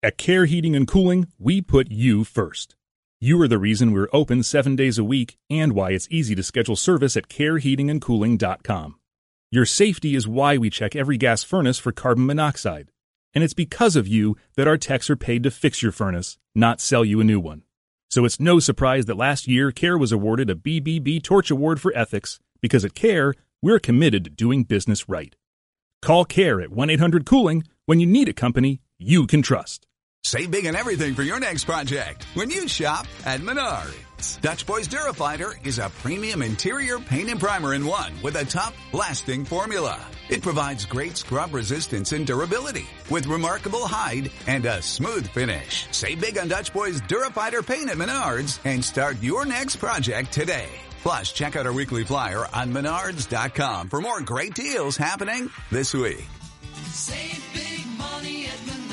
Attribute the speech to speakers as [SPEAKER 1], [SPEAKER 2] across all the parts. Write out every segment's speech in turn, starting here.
[SPEAKER 1] At Care Heating and Cooling, we put you first. You are the reason we're open 7 days a week and why it's easy to schedule service at careheatingandcooling.com. Your safety is why we check every gas furnace for carbon monoxide. And it's because of you that our techs are paid to fix your furnace, not sell you a new one. So it's no surprise that last year, Care was awarded a BBB Torch Award for Ethics, because at Care, we're committed to doing business right. Call Care at 1-800-COOLING when you need a company you can trust.
[SPEAKER 2] Save big on everything for your next project when you shop at Menards. Dutch Boys Durafighter is a premium interior paint and primer in one with a tough, lasting formula. It provides great scrub resistance and durability with remarkable hide and a smooth finish. Save big on Dutch Boys Durafighter paint at Menards and start your next project today. Plus, check out our weekly flyer on Menards.com for more great deals happening this week.
[SPEAKER 3] Save big money at Menards.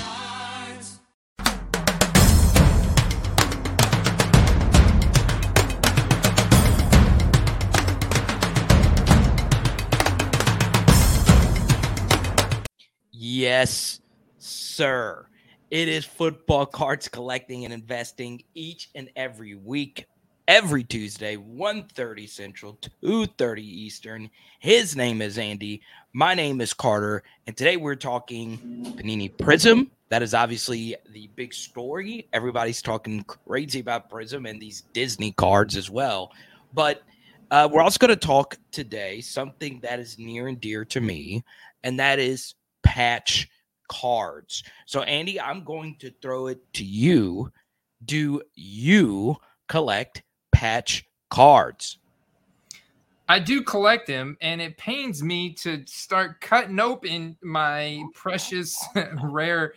[SPEAKER 4] Yes, sir. It is football cards collecting and investing each and every week, every Tuesday, 1:30 Central, 2:30 Eastern. His name is Andy. My name is Carter. And today we're talking Panini Prism. That is obviously the big story. Everybody's talking crazy about Prism and these Disney cards as well. But we're also going to talk today something that is near and dear to me, and that is patch cards. So, Andy, I'm going to throw it to you. Do you collect patch cards?
[SPEAKER 5] I do collect them, and it pains me to start cutting open my precious rare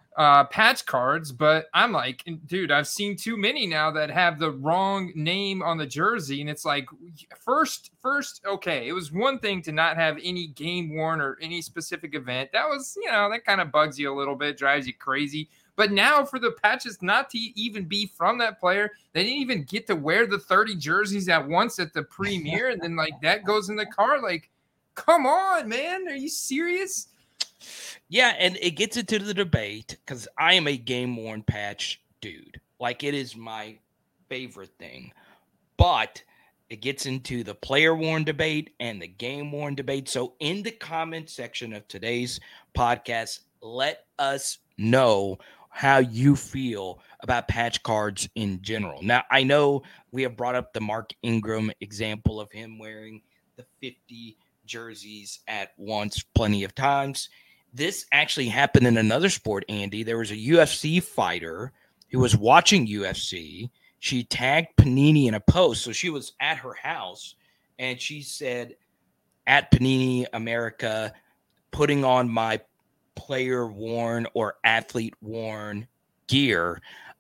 [SPEAKER 5] patch cards, but I'm like, dude, I've seen too many now that have the wrong name on the jersey, and it's like, first, okay, it was one thing to not have any game worn or any specific event. That was, that kind of bugs you a little bit, drives you crazy. But now for the patches not to even be from that player, they didn't even get to wear the 30 jerseys at once at the premiere, and then like that goes in the car. Like, come on, man, are you serious?
[SPEAKER 4] Yeah, and it gets into the debate because I am a game-worn patch dude. Like, it is my favorite thing. But it gets into the player-worn debate and the game-worn debate. So in the comment section of today's podcast, let us know how you feel about patch cards in general. Now, I know we have brought up the Mark Ingram example of him wearing the 50 jerseys at once plenty of times. This actually happened in another sport, Andy. There was a UFC fighter who was watching UFC. She tagged Panini in a post. So she was at her house, and she said, at Panini America, putting on my player-worn or athlete-worn gear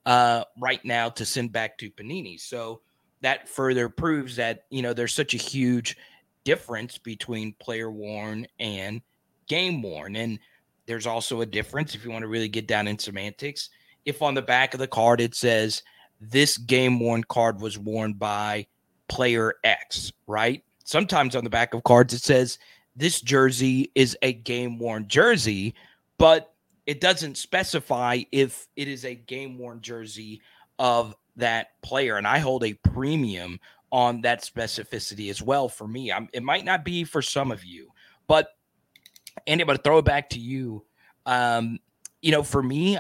[SPEAKER 4] right now to send back to Panini. So that further proves that, there's such a huge difference between player-worn and game worn. And there's also a difference if you want to really get down in semantics. If on the back of the card it says this game worn card was worn by player X, right? Sometimes on the back of cards it says this jersey is a game worn jersey, but it doesn't specify if it is a game worn jersey of that player. And I hold a premium on that specificity as well for me. It might not be for some of you, but Andy, I'm going to throw it back to you. For me,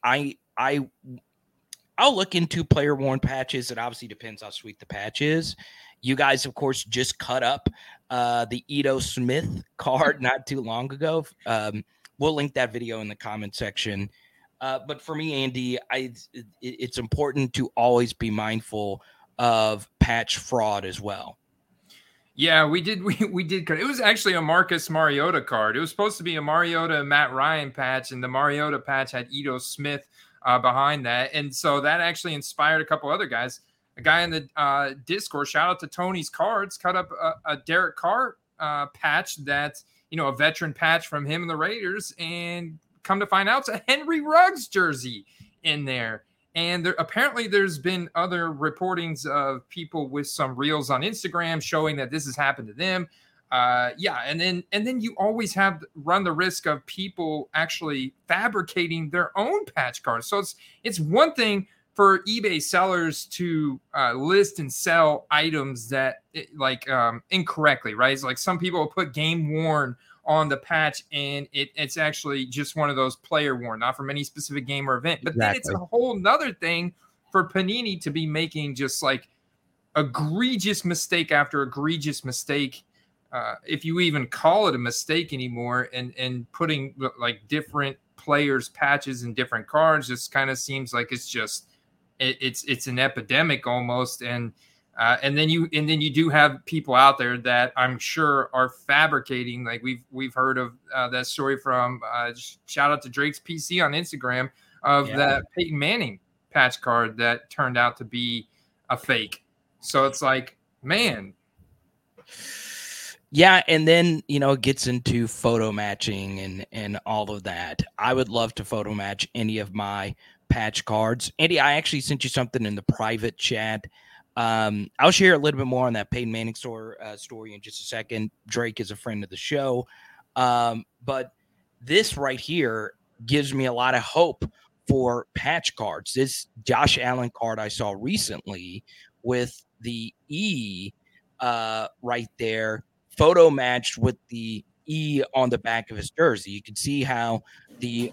[SPEAKER 4] I'll look into player worn patches. It obviously depends how sweet the patch is. You guys, of course, just cut up the Ito Smith card not too long ago. We'll link that video in the comment section. But for me, Andy, it's important to always be mindful of patch fraud as well.
[SPEAKER 5] Yeah, we did. We did. It was actually a Marcus Mariota card. It was supposed to be a Mariota and Matt Ryan patch, and the Mariota patch had Ito Smith behind that. And so that actually inspired a couple other guys. A guy in the Discord, shout out to Tony's Cards, cut up a Derek Carr patch that's, a veteran patch from him and the Raiders. And come to find out, it's a Henry Ruggs jersey in there. And apparently there's been other reportings of people with some reels on Instagram showing that this has happened to them. and then you always run the risk of people actually fabricating their own patch cards. So it's one thing for eBay sellers to list and sell items that incorrectly, right? It's like some people will put game worn on the patch, and it's actually just one of those player worn, not from any specific game or event. But then it's a whole nother thing for Panini to be making just like egregious mistake after egregious mistake, if you even call it a mistake anymore, and putting like different players' patches and different cards. Just kind of seems like it's an epidemic almost. And then you do have people out there that I'm sure are fabricating. Like we've heard of that story from shout out to Drake's PC on Instagram of that Peyton Manning patch card that turned out to be a fake. So it's like, man.
[SPEAKER 4] Yeah, and then, it gets into photo matching and all of that. I would love to photo match any of my patch cards. Andy, I actually sent you something in the private chat. I'll share a little bit more on that Peyton Manning story in just a second. Drake is a friend of the show. But this right here gives me a lot of hope for patch cards. This Josh Allen card I saw recently with the E right there, photo matched with the E on the back of his jersey. You can see how the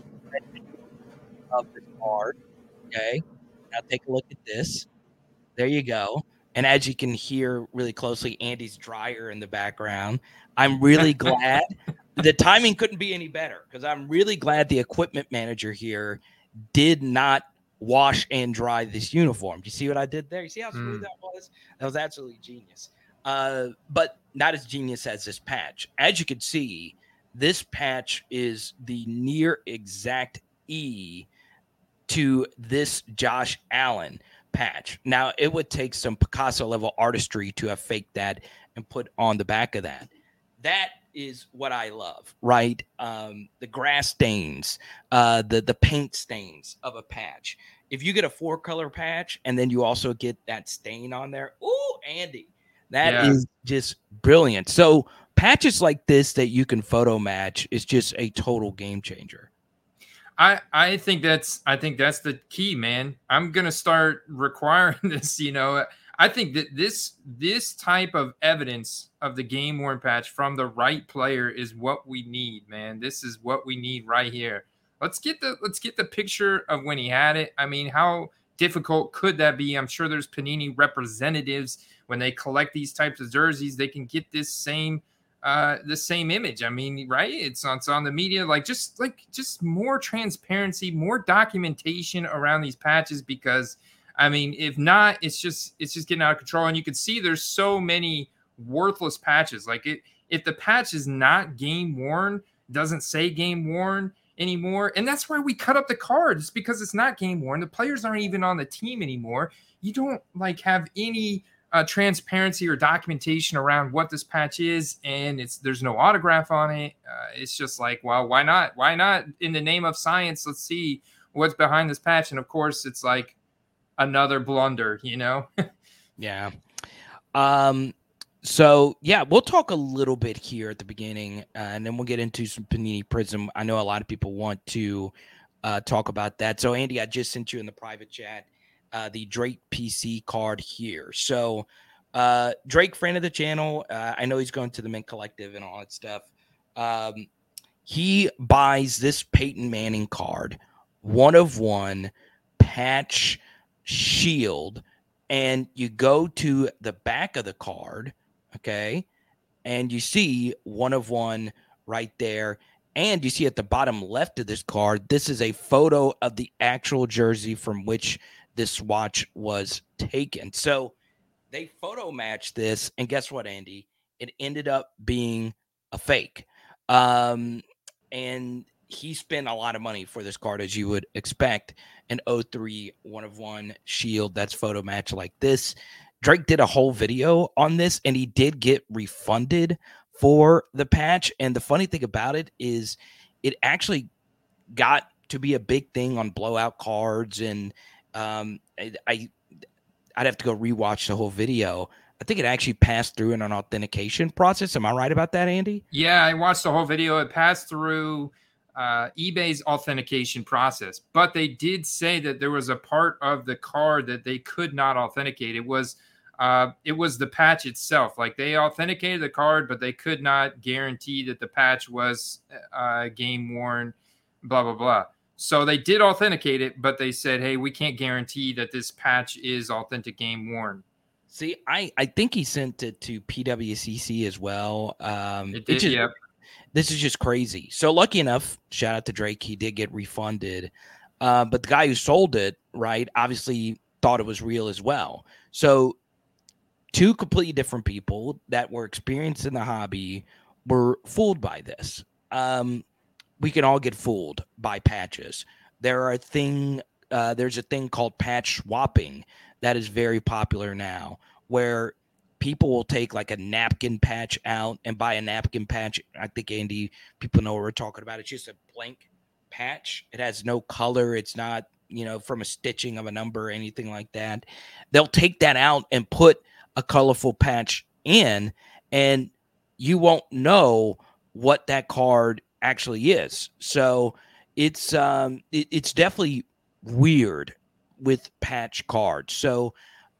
[SPEAKER 4] of this card. Okay, now take a look at this. There you go. And as you can hear really closely, Andy's dryer in the background. I'm really glad the timing couldn't be any better, because I'm really glad the equipment manager here did not wash and dry this uniform. Do you see what I did there? You see how smooth that was? That was absolutely genius. But not as genius as this patch. As you can see, this patch is the near exact E to this Josh Allen patch. Now, it would take some Picasso level artistry to have faked that and put on the back of that. That is what I love, right? The grass stains, the paint stains of a patch. If you get a 4-color patch and then you also get that stain on there, ooh, Andy, that is just brilliant. So patches like this that you can photo match is just a total game changer.
[SPEAKER 5] I think that's the key, man. I'm gonna start requiring this. I think that this type of evidence of the game worn patch from the right player is what we need, man. This is what we need right here. Let's get the picture of when he had it. I mean, how difficult could that be? I'm sure there's Panini representatives when they collect these types of jerseys, they can get this same the same image. I mean, right? It's on the media, just more transparency, more documentation around these patches, because I mean, if not, it's just getting out of control. And you can see there's so many worthless patches. If the patch is not game worn, doesn't say game worn anymore, and that's why we cut up the cards, because it's not game worn. The players aren't even on the team anymore. You don't have any transparency or documentation around what this patch is, and there's no autograph on it. It's just like, well, why not? Why not? In the name of science, let's see what's behind this patch. And of course, it's like another blunder,
[SPEAKER 4] Yeah. So yeah, we'll talk a little bit here at the beginning, and then we'll get into some Panini Prism. I know a lot of people want to talk about that. So Andy, I just sent you in the private chat the Drake PC card here. So Drake, friend of the channel, I know he's going to the Mint Collective and all that stuff. He buys this Peyton Manning card, 1/1 patch shield, and you go to the back of the card, okay, and you see 1/1 right there. And you see at the bottom left of this card, this is a photo of the actual jersey from which this swatch was taken. So they photo matched this, and guess what, Andy? It ended up being a fake. And he spent a lot of money for this card, as you would expect. An 03 1/1 shield that's photo matched like this. Drake did a whole video on this, and he did get refunded for the patch. And the funny thing about it is it actually got to be a big thing on blowout cards, and I'd have to go rewatch the whole video. I think it actually passed through in an authentication process. Am I right about that, Andy?
[SPEAKER 5] Yeah, I watched the whole video. It passed through eBay's authentication process, but they did say that there was a part of the card that they could not authenticate. It was the patch itself. Like they authenticated the card, but they could not guarantee that the patch was game worn, blah, blah, blah. So they did authenticate it, but they said, hey, we can't guarantee that this patch is authentic game worn.
[SPEAKER 4] See, I think he sent it to PWCC as well.
[SPEAKER 5] It did, yeah.
[SPEAKER 4] This is just crazy. So lucky enough, shout out to Drake, he did get refunded. But the guy who sold it, right, obviously thought it was real as well. So two completely different people that were experienced in the hobby were fooled by this. We can all get fooled by patches. There's a thing called patch swapping that is very popular now, where people will take like a napkin patch out and buy a napkin patch. I think, Andy, people know what we're talking about. It's just a blank patch. It has no color. It's not, from a stitching of a number or anything like that. They'll take that out and put a colorful patch in, and you won't know what that card actually is. So it's definitely weird with patch cards. So,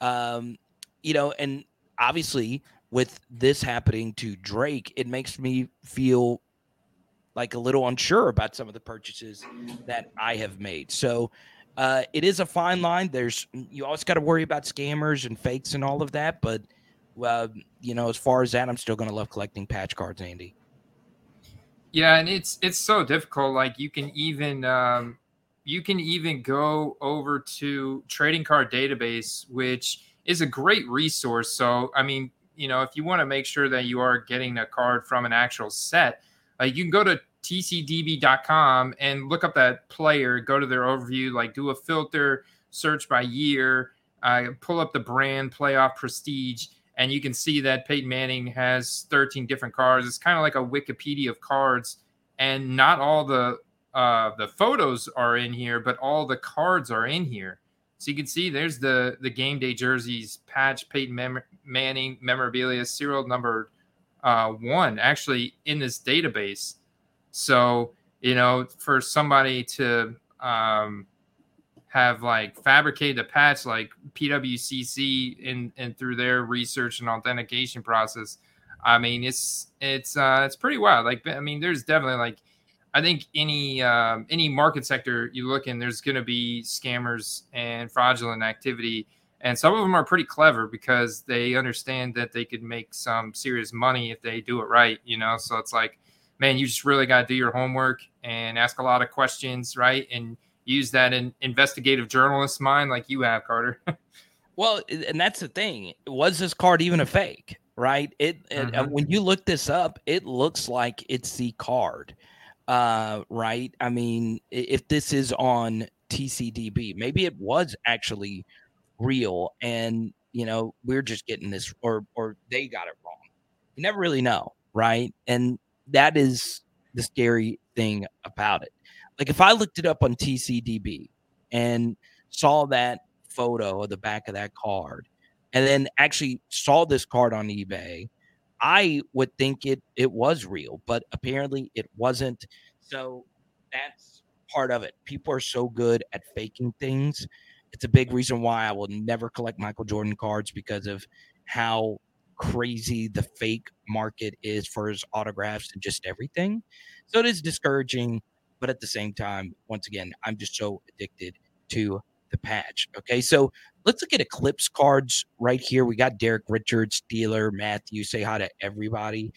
[SPEAKER 4] and obviously with this happening to Drake, it makes me feel like a little unsure about some of the purchases that I have made. So it is a fine line. You always got to worry about scammers and fakes and all of that. But, as far as that, I'm still going to love collecting patch cards, Andy.
[SPEAKER 5] Yeah, and it's so difficult. Like you can even go over to Trading Card Database, which is a great resource. So, I mean, if you want to make sure that you are getting a card from an actual set, you can go to tcdb.com and look up that player, go to their overview, like do a filter, search by year, pull up the brand, playoff, prestige, and you can see that Peyton Manning has 13 different cards. It's kind of like a Wikipedia of cards, and not all the photos are in here, but all the cards are in here. So you can see there's the game day jerseys, patch, Peyton Manning memorabilia, serial number 1 actually in this database. So, for somebody to have like fabricated a patch like PWCC and through their research and authentication process, I mean, it's pretty wild. Like, I mean, there's definitely like, I think any market sector you look in, there's going to be scammers and fraudulent activity. And some of them are pretty clever because they understand that they could make some serious money if they do it right, So it's like, man, you just really got to do your homework and ask a lot of questions, right? And use that in investigative journalist mind like you have, Carter.
[SPEAKER 4] Well, and that's the thing. Was this card even a fake, right? When you look this up, it looks like it's the card. Right? I mean, if this is on TCDB, maybe it was actually real, and we're just getting this, or they got it wrong. You never really know, right? And that is the scary thing about it. Like if I looked it up on TCDB and saw that photo of the back of that card, and then actually saw this card on eBay, I would think it was real, but apparently it wasn't. So that's part of it. People are so good at faking things. It's a big reason why I will never collect Michael Jordan cards, because of how crazy the fake market is for his autographs and just everything. So it is discouraging, but at the same time, once again, I'm just so addicted to the patch. Okay, so let's look at Eclipse cards right here. We got Derek Richards, Steeler, Matthew. Say hi to everybody.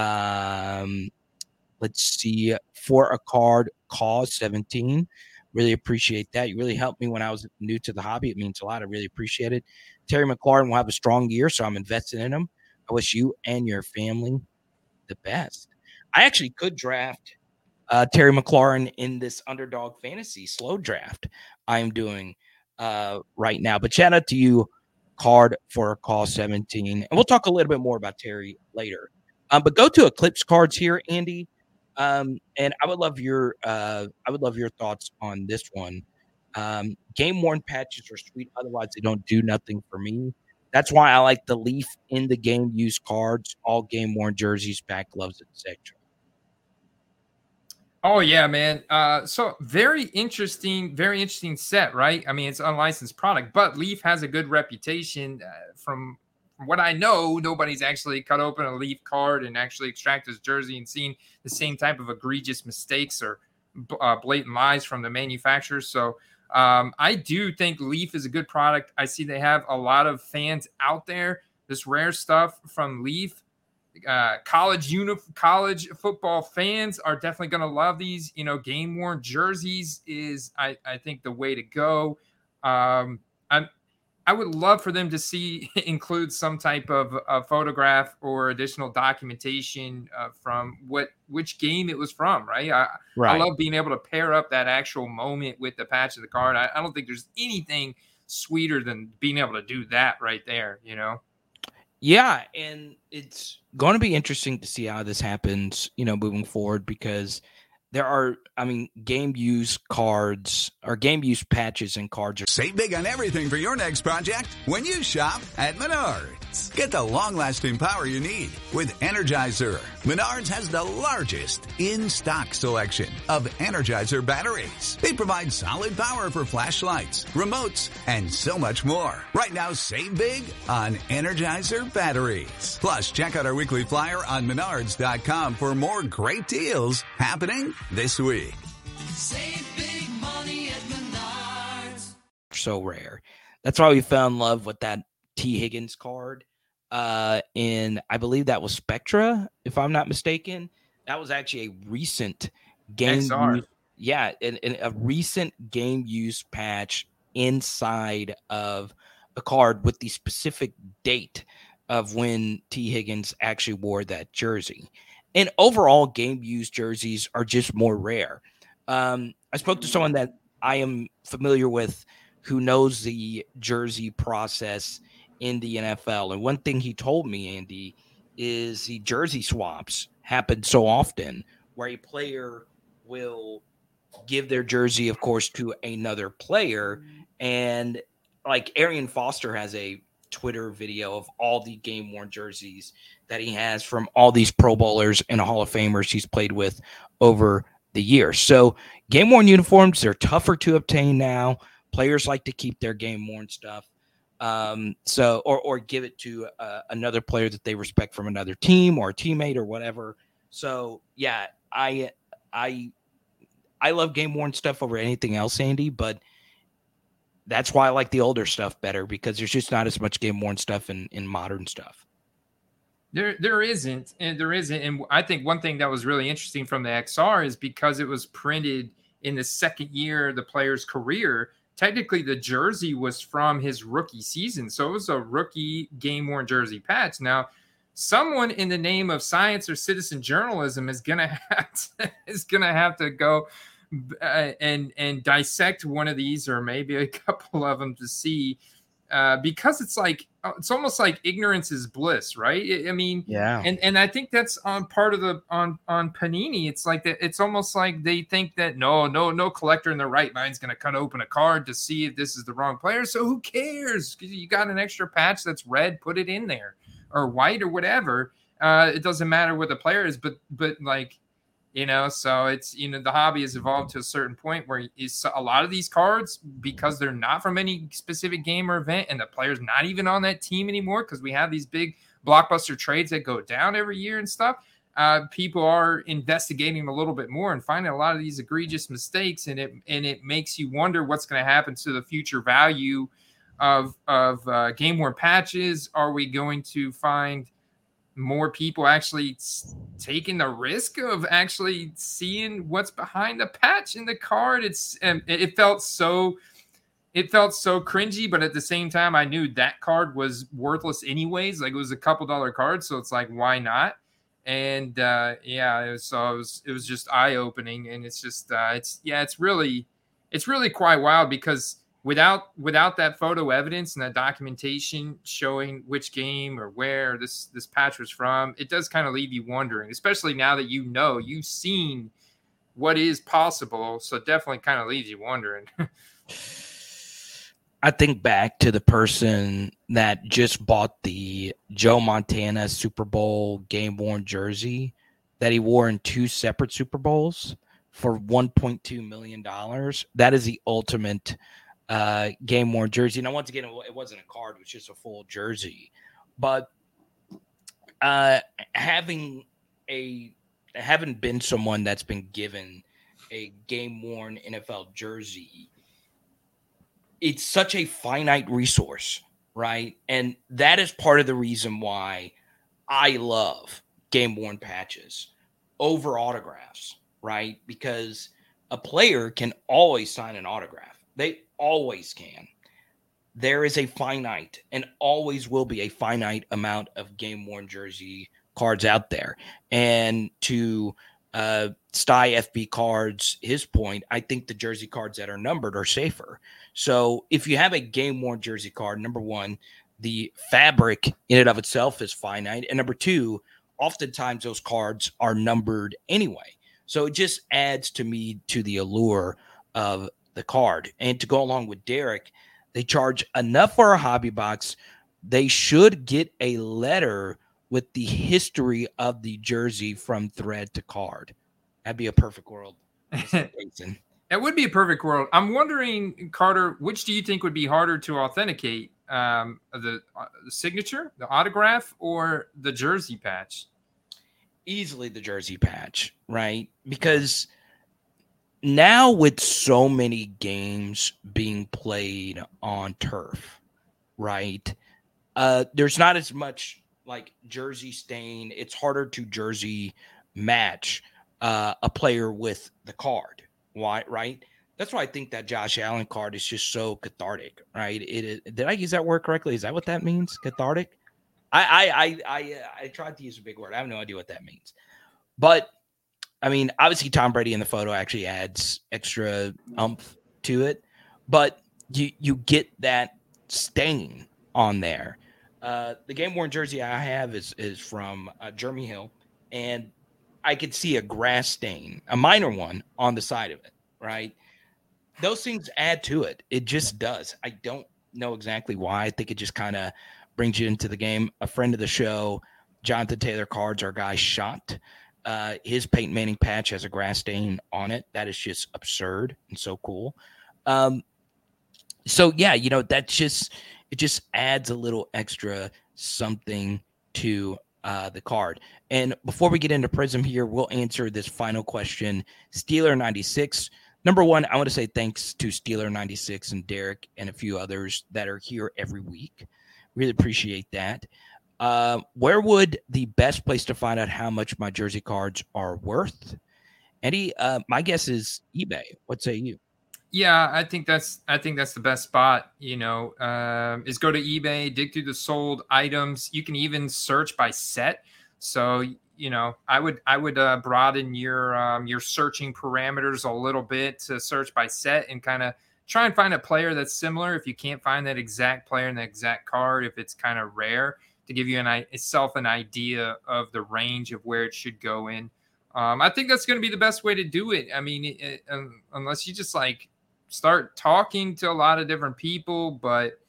[SPEAKER 4] Let's see. For a card, Cause 17. Really appreciate that. You really helped me when I was new to the hobby. It means a lot. I really appreciate it. Terry McLaurin will have a strong year, so I'm invested in him. I wish you and your family the best. I actually could draft Terry McLaurin in this Underdog Fantasy slow draft I'm doing right now. But shout out to you, Card for a Call 17. And we'll talk a little bit more about Terry later. But go to Eclipse cards here, Andy. And I would love your thoughts on this one. Game worn patches are sweet. Otherwise, they don't do nothing for me. That's why I like the Leaf in the game used cards, all game worn jerseys, back gloves, etc.
[SPEAKER 5] Oh yeah, man. So very interesting set, right? I mean, it's unlicensed product, but Leaf has a good reputation. From what I know, nobody's actually cut open a Leaf card and actually extracted his jersey and seen the same type of egregious mistakes or blatant lies from the manufacturers. So I do think Leaf is a good product. I see they have a lot of fans out there. This rare stuff from Leaf. College football fans are definitely going to love these. Game worn jerseys is I think the way to go. I would love for them to include some type of photograph or additional documentation from which game it was from. Right. I love being able to pair up that actual moment with the patch of the card. I don't think there's anything sweeter than being able to do that right there.
[SPEAKER 4] Yeah, and it's going to be interesting to see how this happens, moving forward, because there are, game use cards or game use patches and cards.
[SPEAKER 2] Save big on everything for your next project when you shop at Menards. Get the long-lasting power you need with Energizer. Menards has the largest in-stock selection of Energizer batteries. They provide solid power for flashlights, remotes, and so much more. Right now, save big on Energizer batteries. Plus, check out our weekly flyer on Menards.com for more great deals happening this week.
[SPEAKER 3] Save big money at Menards.
[SPEAKER 4] So rare. That's why we fell in love with that T. Higgins card. In I believe that was Spectra, if I'm not mistaken. That was actually a recent game use, a recent game use patch inside of a card with the specific date of when T. Higgins actually wore that jersey. And overall, game use jerseys are just more rare. I spoke to someone that I am familiar with who knows the jersey process in the NFL. And one thing he told me, Andy, is the jersey swaps happen so often where a player will give their jersey, of course, to another player. And like Arian Foster has a Twitter video of all the game worn jerseys that he has from all these Pro Bowlers and Hall of Famers he's played with over the years. So game worn uniforms, they're tougher to obtain now. Players like to keep their game worn stuff. Or give it to another player that they respect from another team or a teammate or whatever. So yeah, I love game worn stuff over anything else, Andy, but that's why I like the older stuff better, because there's just not as much game worn stuff in modern stuff.
[SPEAKER 5] There isn't. And I think one thing that was really interesting from the XR is because it was printed in the second year of the player's career, technically the jersey was from his rookie season. So it was a rookie game worn jersey patch. Now, someone in the name of science or citizen journalism is going to have to go and dissect one of these, or maybe a couple of them, to see, because it's almost like ignorance is bliss, right?
[SPEAKER 4] Yeah.
[SPEAKER 5] And I think that's on part of on Panini. It's like that. It's almost like they think that no collector in their right mind is going to cut open a card to see if this is the wrong player. So who cares? You got an extra patch that's red, put it in there, or white or whatever. It doesn't matter what the player is, but like, so it's, the hobby has evolved to a certain point where a lot of these cards, because they're not from any specific game or event and the player's not even on that team anymore, because we have these big blockbuster trades that go down every year and stuff, people are investigating a little bit more and finding a lot of these egregious mistakes, and it makes you wonder what's going to happen to the future value of game worn patches. Are we going to find more people actually taking the risk of actually seeing what's behind the patch in the card? It felt so cringy, but at the same time, I knew that card was worthless anyways. Like, it was a couple $1 card, so it's like, why not? And it was just eye opening, and it's just it's really quite wild, because without that photo evidence and that documentation showing which game or where this patch was from, it does kind of leave you wondering, especially now that you've seen what is possible. So it definitely kind of leaves you wondering.
[SPEAKER 4] I think back to the person that just bought the Joe Montana Super Bowl game-worn jersey that he wore in 2 separate Super Bowls for $1.2 million. That is the ultimate game-worn jersey. Now, once again, it wasn't a card. It was just a full jersey. But having been someone that's been given a game-worn NFL jersey, it's such a finite resource, right? And that is part of the reason why I love game-worn patches over autographs, right? Because a player can always sign an autograph. They always can. There is a finite and always will be a finite amount of game-worn jersey cards out there. And to Sty FB cards, his point, I think the jersey cards that are numbered are safer. So if you have a game-worn jersey card, number one, the fabric in and of itself is finite. And number two, oftentimes those cards are numbered anyway. So it just adds to me to the allure of the card. And to go along with Derek, they charge enough for a hobby box. They should get a letter with the history of the jersey from thread to card. That'd be a perfect world.
[SPEAKER 5] That would be a perfect world. I'm wondering, Carter, which do you think would be harder to authenticate? The signature, the autograph, or the jersey patch?
[SPEAKER 4] Easily the jersey patch, right? Because now with so many games being played on turf, right? There's not as much like jersey stain. It's harder to jersey match a player with the card. Why? Right? That's why I think that Josh Allen card is just so cathartic, right? Did I use that word correctly? Is that what that means? Cathartic? I tried to use a big word. I have no idea what that means. But I mean, obviously Tom Brady in the photo actually adds extra oomph to it, but you get that stain on there. The game-worn jersey I have is from Jeremy Hill, and I could see a grass stain, a minor one, on the side of it, right? Those things add to it. It just does. I don't know exactly why. I think it just kind of brings you into the game. A friend of the show, Jonathan Taylor Cards, our guy Shot. His Peyton Manning patch has a grass stain on it. That is just absurd and so cool. So yeah, it just adds a little extra something to the card. And before we get into Prism here, we'll answer this final question. Steeler96. Number one, I want to say thanks to Steeler96 and Derek and a few others that are here every week. Really appreciate that. Where would the best place to find out how much my jersey cards are worth? Eddie, my guess is eBay. What say you?
[SPEAKER 5] Yeah, I think that's the best spot, is go to eBay, dig through the sold items. You can even search by set. So, I would broaden your searching parameters a little bit to search by set and kind of try and find a player that's similar. If you can't find that exact player and the exact card, if it's kind of rare, to give you an idea of the range of where it should go in. I think that's going to be the best way to do it. I mean, unless you just start talking to a lot of different people, but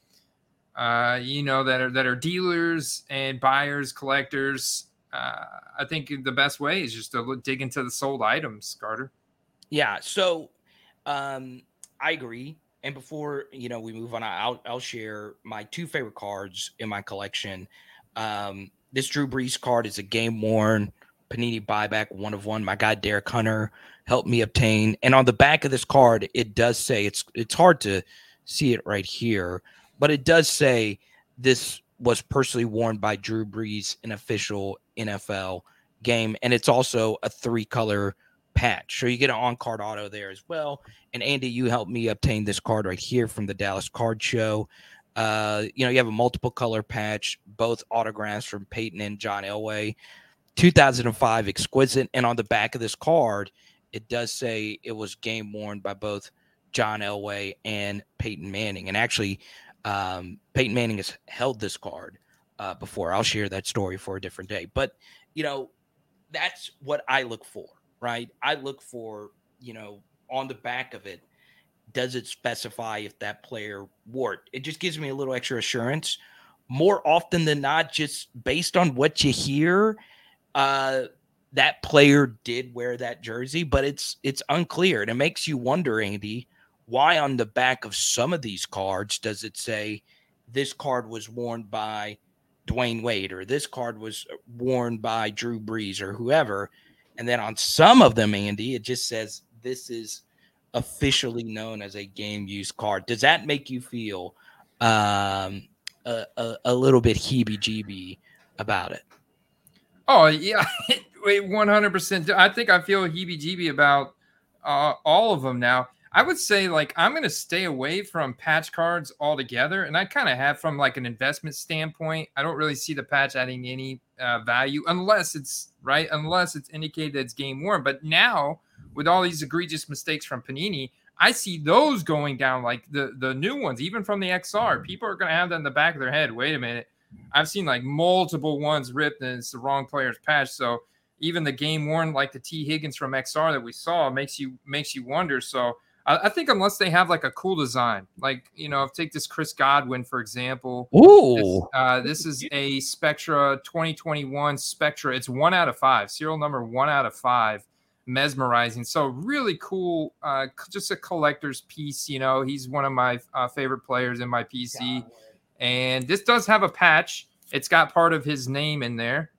[SPEAKER 5] that are dealers and buyers, collectors. I think the best way is just to dig into the sold items, Carter.
[SPEAKER 4] Yeah. So I agree. And before we move on, I'll share my 2 favorite cards in my collection. This Drew Brees card is a game-worn Panini buyback 1 of 1. My guy Derek Hunter helped me obtain, and on the back of this card, it does say it's hard to see it right here, but it does say this was personally worn by Drew Brees, an official NFL game, and it's also a 3-color patch. So you get an on-card auto there as well. And Andy, you helped me obtain this card right here from the Dallas Card Show. You have a multiple color patch, both autographs from Peyton and John Elway. 2005 exquisite. And on the back of this card, it does say it was game worn by both John Elway and Peyton Manning. And actually, Peyton Manning has held this card before. I'll share that story for a different day. But, that's what I look for, right? I look for, on the back of it, does it specify if that player wore it? It just gives me a little extra assurance. More often than not, just based on what you hear, that player did wear that jersey, but it's unclear. And it makes you wonder, Andy, why on the back of some of these cards does it say this card was worn by Dwayne Wade or this card was worn by Drew Brees or whoever. And then on some of them, Andy, it just says this is officially known as a game used card. Does that make you feel a little bit heebie-jeebie about it?
[SPEAKER 5] Oh, yeah, 100%. I think I feel heebie-jeebie about all of them now. I would say, like, I'm going to stay away from patch cards altogether, and I kind of have from, like, an investment standpoint. I don't really see the patch adding any value unless it's indicated that it's game worn. But now, with all these egregious mistakes from Panini, I see those going down, like the new ones, even from the XR. People are going to have that in the back of their head. Wait a minute. I've seen, like, multiple ones ripped, and it's the wrong player's patch. So even the game worn, like the T. Higgins from XR that we saw, makes you wonder. So I think unless they have, like, a cool design, like, you know, take this Chris Godwin, for example.
[SPEAKER 4] Ooh.
[SPEAKER 5] This is a Spectra 2021 Spectra. It's 1 out of 5, serial number 1 out of 5. Mesmerizing. So really cool, just a collector's piece. You know, he's one of my favorite players in my PC. And this does have a patch. It's got part of his name in there.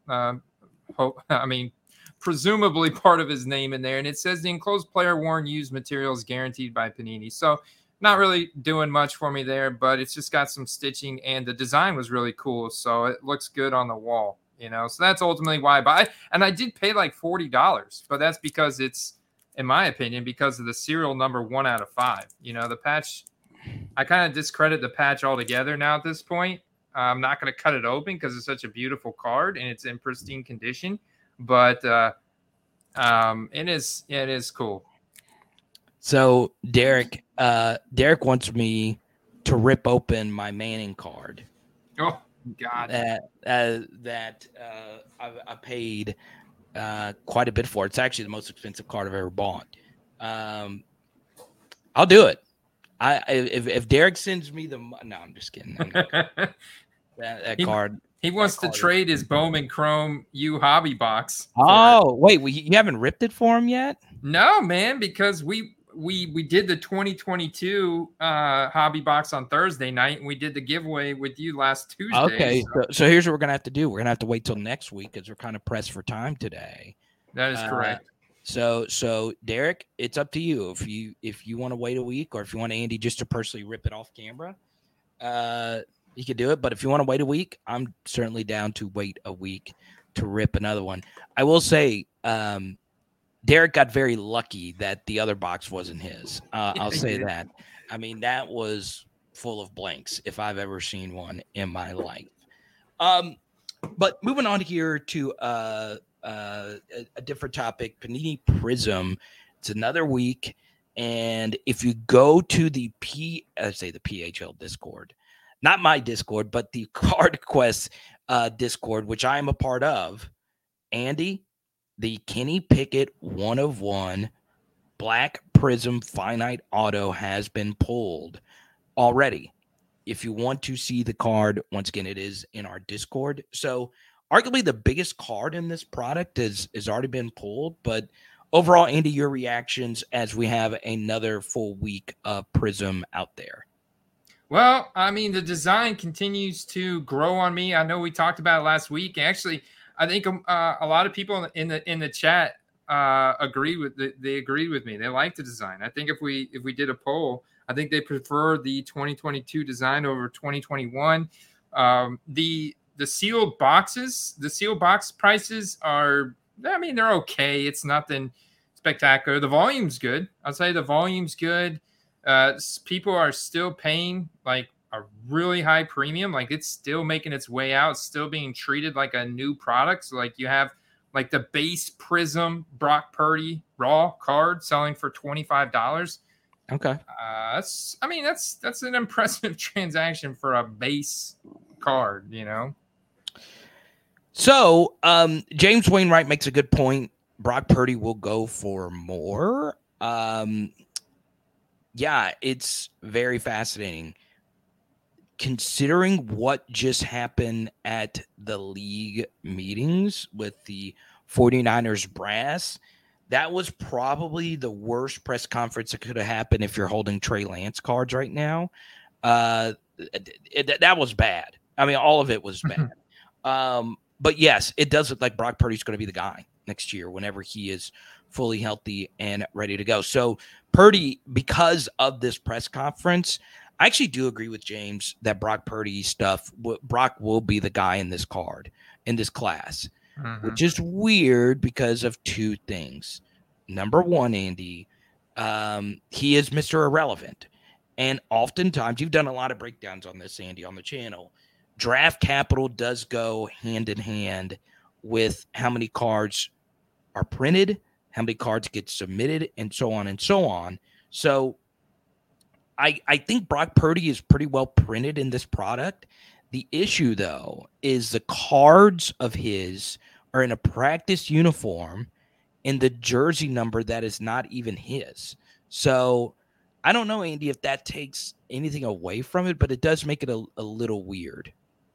[SPEAKER 5] Presumably part of his name in there. And it says the enclosed player worn used materials guaranteed by Panini. So not really doing much for me there, but it's just got some stitching and the design was really cool. So it looks good on the wall, you know? So that's ultimately why I buy. And I did pay like $40, but that's because it's, in my opinion, because of the serial number 1 out of 5. You know, the patch, I kind of discredit the patch altogether now at this point. I'm not going to cut it open because it's such a beautiful card and it's in pristine condition. But it is cool.
[SPEAKER 4] So Derek wants me to rip open my Manning card.
[SPEAKER 5] Oh God!
[SPEAKER 4] That I paid quite a bit for. It's actually the most expensive card I've ever bought. I'll do it. If Derek sends me no, I'm just kidding. that card.
[SPEAKER 5] He wants to trade his Bowman Chrome U hobby box.
[SPEAKER 4] Oh, wait, you haven't ripped it for him yet?
[SPEAKER 5] No, man, because we did the 2022 hobby box on Thursday night, and we did the giveaway with you last Tuesday.
[SPEAKER 4] Okay, so here's what we're gonna have to do. We're gonna have to wait till next week because we're kind of pressed for time today.
[SPEAKER 5] That is correct.
[SPEAKER 4] So Derek, it's up to you. If you want to wait a week, or if you want Andy just to personally rip it off camera, you could do it. But if you want to wait a week, I'm certainly down to wait a week to rip another one. I will say, Derek got very lucky that the other box wasn't his. I'll say that. I mean, that was full of blanks if I've ever seen one in my life. But moving on here to a different topic, Panini Prism. It's another week, and if you go to the PHL Discord, not my Discord, but the Card Quest Discord, which I am a part of, Andy, the Kenny Pickett 1 of 1 Black Prism Finite Auto has been pulled already. If you want to see the card, once again, it is in our Discord. So arguably the biggest card in this product has already been pulled. But overall, Andy, your reactions as we have another full week of Prism out there.
[SPEAKER 5] Well, I mean, the design continues to grow on me. I know we talked about it last week. Actually, I think a lot of people in the chat agreed with me. They like the design. I think if we did a poll, I think they prefer the 2022 design over 2021. The sealed boxes, the sealed box prices are, I mean, they're okay. It's nothing spectacular. The volume's good. I'll say the volume's good. People are still paying like a really high premium. Like it's still making its way out, still being treated like a new product. So like you have like the base Prism Brock Purdy raw card selling for $25.
[SPEAKER 4] Okay.
[SPEAKER 5] That's an impressive transaction for a base card, you know?
[SPEAKER 4] So James Wainwright makes a good point. Brock Purdy will go for more. Yeah, it's very fascinating. Considering what just happened at the league meetings with the 49ers brass, that was probably the worst press conference that could have happened if you're holding Trey Lance cards right now. That was bad. I mean, all of it was bad. But yes, it does look like Brock Purdy's going to be the guy next year whenever he is fully healthy and ready to go. So Purdy, because of this press conference, I actually do agree with James that Brock Purdy stuff, Brock will be the guy in this card, in this class, which is weird because of two things. Number one, Andy, he is Mr. Irrelevant. And oftentimes, you've done a lot of breakdowns on this, Andy, on the channel. Draft capital does go hand in hand with how many cards are printed, how many cards get submitted, and so on and so on. So I think Brock Purdy is pretty well printed in this product. The issue, though, is the cards of his are in a practice uniform in the jersey number that is not even his. So I don't know, Andy, if that takes anything away from it, but it does make it a little weird.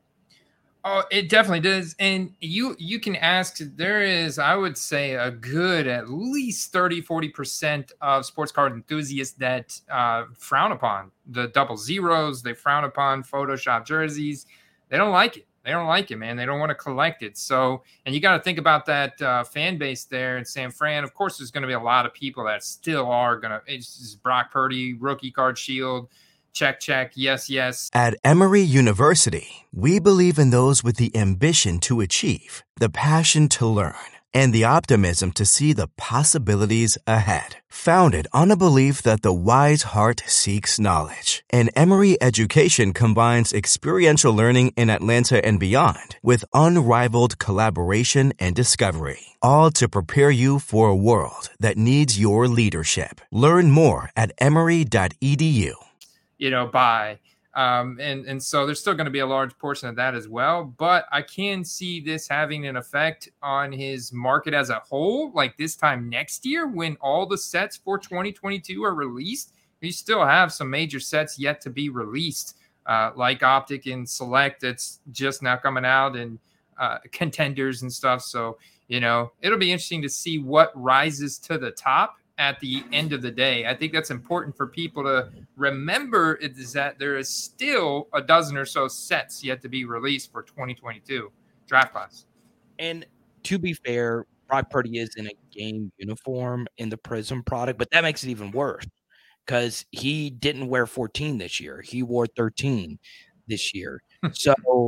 [SPEAKER 5] Oh, it definitely does. And you can ask, there is, I would say, a good at least 30-40% of sports card enthusiasts that frown upon the double zeros. They frown upon Photoshop jerseys. They don't like it. They don't like it, man. They don't want to collect it. So, and you got to think about that fan base there in San Fran. Of course, there's going to be a lot of people that still are going to, it's Brock Purdy, rookie card shield, check, yes, yes.
[SPEAKER 6] At Emory University, we believe in those with the ambition to achieve, the passion to learn, and the optimism to see the possibilities ahead. Founded on a belief that the wise heart seeks knowledge, and Emory education combines experiential learning in Atlanta and beyond with unrivaled collaboration and discovery, all to prepare you for a world that needs your leadership. Learn more at emory.edu.
[SPEAKER 5] By. And so there's still going to be a large portion of that as well. But I can see this having an effect on his market as a whole, like this time next year when all the sets for 2022 are released. We still have some major sets yet to be released, like Optic and Select that's just now coming out, and Contenders and stuff. So, it'll be interesting to see what rises to the top at the end of the day. I think that's important for people to remember, is that there is still a dozen or so sets yet to be released for 2022 draft class.
[SPEAKER 4] And to be fair, Brock Purdy is in a game uniform in the Prism product, but that makes it even worse because he didn't wear 14 this year. He wore 13 this year. So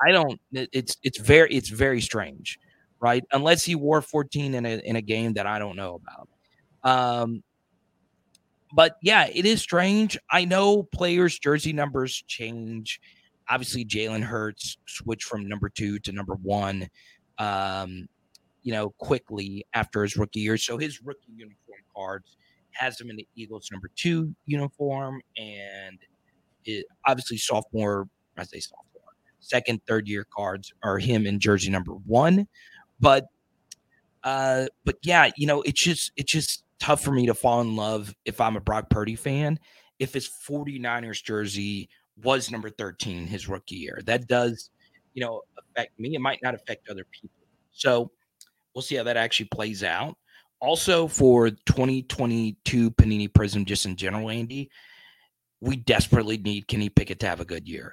[SPEAKER 4] it's very strange, right? Unless he wore 14 in a game that I don't know about. But yeah, it is strange. I know players' jersey numbers change. Obviously, Jalen Hurts switched from number 2 to number 1, quickly after his rookie year. So his rookie uniform cards has him in the Eagles number 2 uniform, and obviously second, third year cards are him in jersey number 1. But yeah, it's just tough for me to fall in love if I'm a Brock Purdy fan, if his 49ers jersey was number 13 his rookie year. That does, affect me. It might not affect other people. So we'll see how that actually plays out. Also, for 2022 Panini Prism, just in general, Andy, we desperately need Kenny Pickett to have a good year.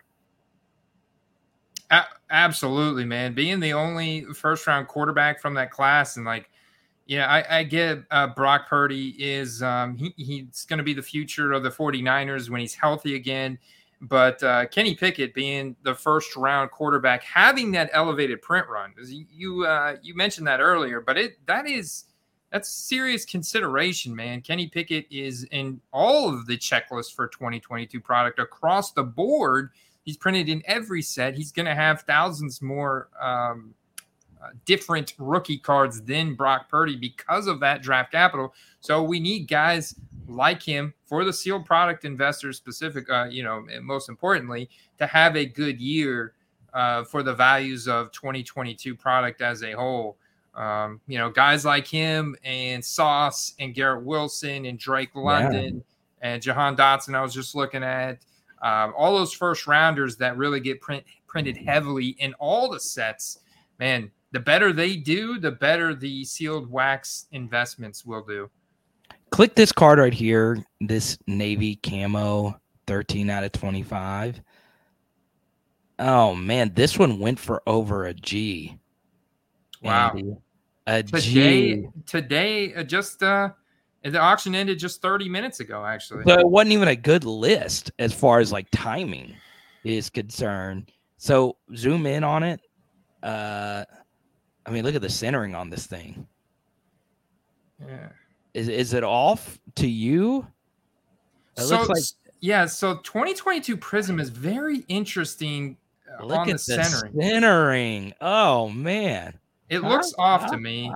[SPEAKER 5] Absolutely, man. Being the only first-round quarterback from that class, and I get Brock Purdy is he's going to be the future of the 49ers when he's healthy again. But Kenny Pickett being the first-round quarterback, having that elevated print run, you mentioned that earlier, but that's serious consideration, man. Kenny Pickett is in all of the checklists for 2022 product across the board. He's printed in every set. He's going to have thousands more different rookie cards than Brock Purdy because of that draft capital. So we need guys like him for the sealed product investors specific, most importantly, to have a good year for the values of 2022 product as a whole. Guys like him and Sauce and Garrett Wilson and Drake London and Jahan Dotson I was just looking at. All those first rounders that really get printed heavily in all the sets, man, the better they do, the better the sealed wax investments will do.
[SPEAKER 4] Click this card right here, this Navy camo, 13 out of 25. Oh, man, this one went for over a G.
[SPEAKER 5] Wow.
[SPEAKER 4] Andy. A G.
[SPEAKER 5] Today, the auction ended just 30 minutes ago, actually.
[SPEAKER 4] So it wasn't even a good list as far as like timing is concerned. So zoom in on it. I mean, look at the centering on this thing.
[SPEAKER 5] Yeah.
[SPEAKER 4] Is it off to you? It looks like,
[SPEAKER 5] so 2022 Prism is very interesting
[SPEAKER 4] look
[SPEAKER 5] on
[SPEAKER 4] at
[SPEAKER 5] the centering.
[SPEAKER 4] Centering. Oh, man.
[SPEAKER 5] It looks off to me.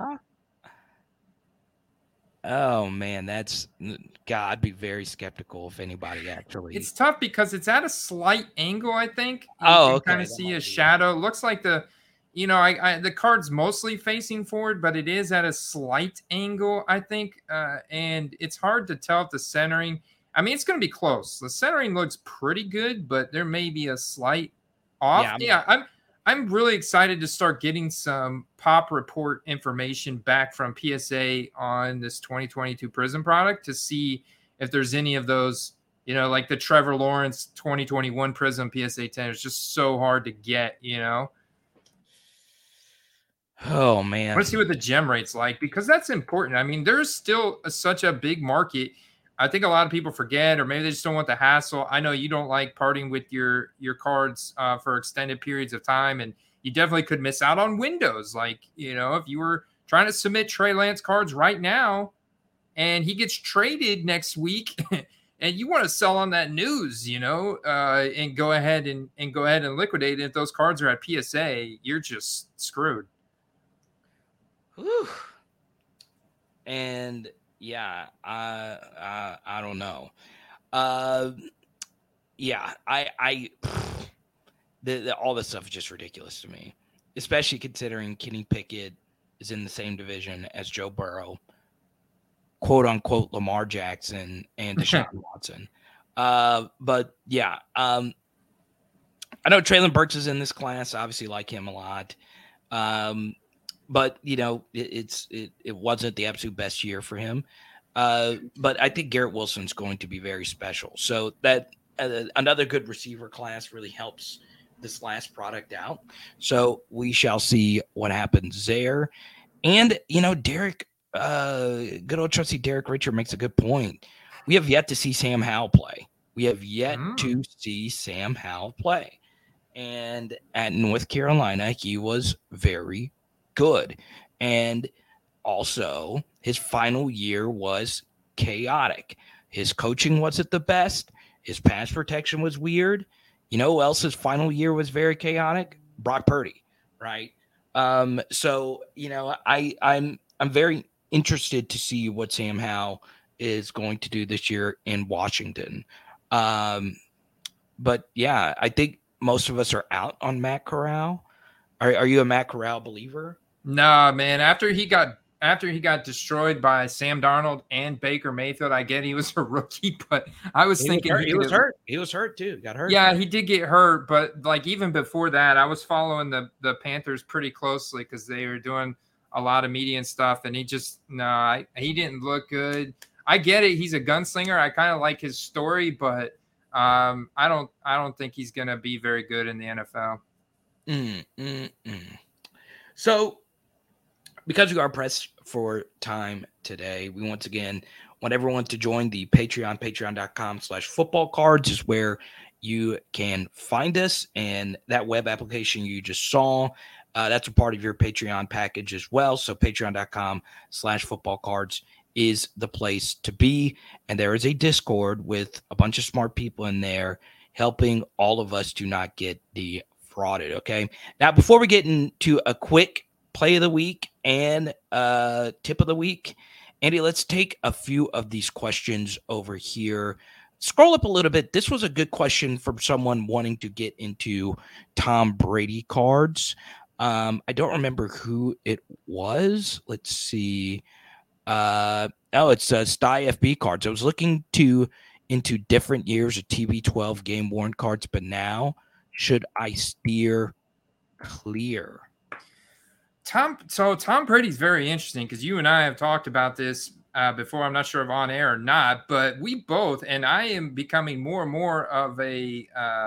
[SPEAKER 4] Oh, man, that's God. I'd be very skeptical if anybody actually.
[SPEAKER 5] It's tough because it's at a slight angle, I think. You
[SPEAKER 4] okay.
[SPEAKER 5] Kind of see a shadow. It looks like the card's mostly facing forward, but it is at a slight angle, I think. And it's hard to tell if the centering. I mean, it's going to be close. The centering looks pretty good, but there may be a slight off. Yeah, I'm really excited to start getting some pop report information back from PSA on this 2022 Prism product to see if there's any of those, like the Trevor Lawrence 2021 Prism PSA 10 is just so hard to get,
[SPEAKER 4] Oh, man.
[SPEAKER 5] I want to see what the gem rate's like because that's important. I mean, there's still such a big market. I think a lot of people forget, or maybe they just don't want the hassle. I know you don't like parting with your cards for extended periods of time, and you definitely could miss out on windows. Like, if you were trying to submit Trey Lance cards right now and he gets traded next week and you want to sell on that news, and go ahead and liquidate it. If those cards are at PSA, you're just screwed.
[SPEAKER 4] Whew. And yeah, I don't know. Yeah, all this stuff is just ridiculous to me, especially considering Kenny Pickett is in the same division as Joe Burrow, quote unquote Lamar Jackson and Deshaun Watson. But yeah, I know Treylon Burks is in this class. I obviously like him a lot. But it wasn't the absolute best year for him. But I think Garrett Wilson's going to be very special. So that another good receiver class really helps this last product out. So we shall see what happens there. And Derek, good old trusty Derek Richard makes a good point. We have yet to see Sam Howell play. And at North Carolina, he was very good. And also, his final year was chaotic. His coaching wasn't the best. His pass protection was weird. You know who else's final year was very chaotic? Brock Purdy, right? So, I'm very interested to see what Sam Howell is going to do this year in Washington. But yeah, I think most of us are out on Matt Corral. Are you a Matt Corral believer?
[SPEAKER 5] Nah, man. After he got destroyed by Sam Darnold and Baker Mayfield, I get he was a rookie, but I was thinking
[SPEAKER 4] he was hurt. He was hurt too. Got hurt.
[SPEAKER 5] Yeah, he did get hurt, but like even before that, I was following the Panthers pretty closely because they were doing a lot of media and stuff, and he didn't look good. I get it. He's a gunslinger. I kind of like his story, but I don't think he's gonna be very good in the NFL.
[SPEAKER 4] So, because we are pressed for time today, we once again want everyone to join the Patreon. Patreon.com/football cards is where you can find us. And that web application you just saw, that's a part of your Patreon package as well. So patreon.com/football cards is the place to be. And there is a Discord with a bunch of smart people in there helping all of us to not get defrauded. Okay. Now, before we get into a quick play of the week and tip of the week, Andy, let's take a few of these questions over here. Scroll up a little bit. This was a good question from someone wanting to get into Tom Brady cards. I don't remember who it was. Let's see. It's Sty FB cards. I was looking to into different years of TB12 game worn cards, but now should I steer clear?
[SPEAKER 5] Tom Brady's very interesting because you and I have talked about this before. I'm not sure if on air or not, but we both, and I am becoming more and more of a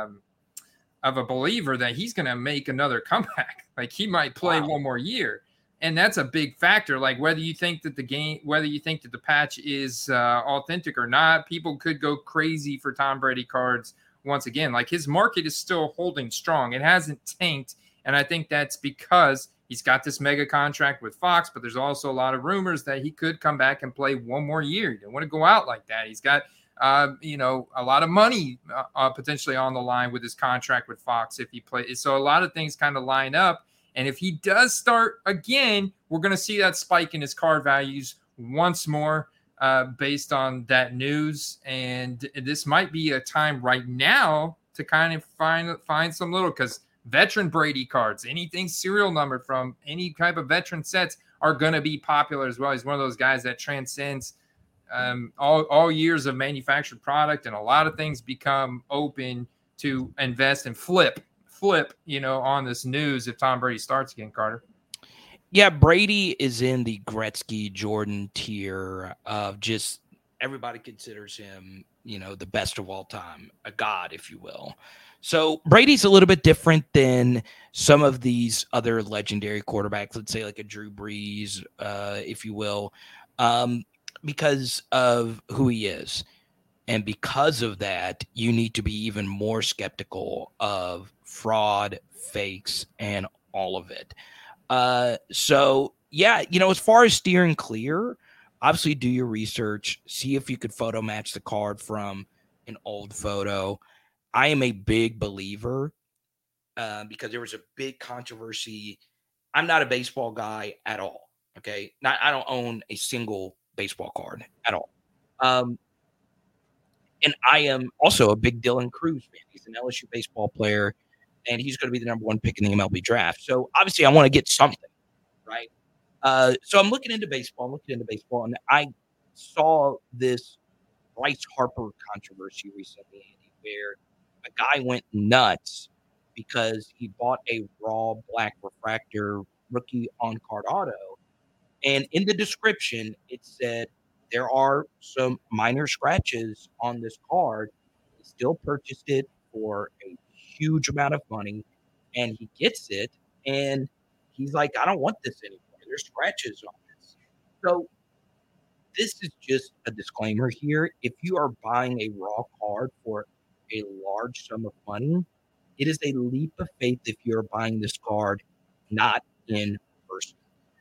[SPEAKER 5] believer that he's going to make another comeback. Like he might play one more year. And that's a big factor. Like whether you think that the patch is authentic or not, people could go crazy for Tom Brady cards once again. Like his market is still holding strong. It hasn't tanked. And I think that's because he's got this mega contract with Fox, but there's also a lot of rumors that he could come back and play one more year. He don't want to go out like that. He's got, a lot of money potentially on the line with his contract with Fox if he plays. So a lot of things kind of line up. And if he does start again, we're going to see that spike in his card values once more based on that news. And this might be a time right now to kind of find some little, because veteran Brady cards, anything serial numbered from any type of veteran sets are going to be popular as well. He's one of those guys that transcends all years of manufactured product, and a lot of things become open to invest and flip, on this news if Tom Brady starts again, Carter.
[SPEAKER 4] Yeah, Brady is in the Gretzky Jordan tier of just everybody considers him, the best of all time, a god, if you will. So Brady's a little bit different than some of these other legendary quarterbacks, let's say like a Drew Brees, if you will, because of who he is. And because of that, you need to be even more skeptical of fraud, fakes, and all of it. So, as far as steering clear, obviously do your research, see if you could photo match the card from an old photo. I am a big believer because there was a big controversy. I'm not a baseball guy at all, okay? I don't own a single baseball card at all. And I am also a big Dylan Cruz fan. He's an LSU baseball player, and he's going to be the number one pick in the MLB draft. So obviously I want to get something, right? So I'm looking into baseball, and I saw this Bryce Harper controversy recently, Andy, where a guy went nuts because he bought a raw black refractor rookie on-card auto. And in the description, it said, there are some minor scratches on this card. He still purchased it for a huge amount of money, and he gets it, and he's like, I don't want this anymore. There's scratches on this. So this is just a disclaimer here. If you are buying a raw card for a large sum of money, it is a leap of faith if you're buying this card not in person.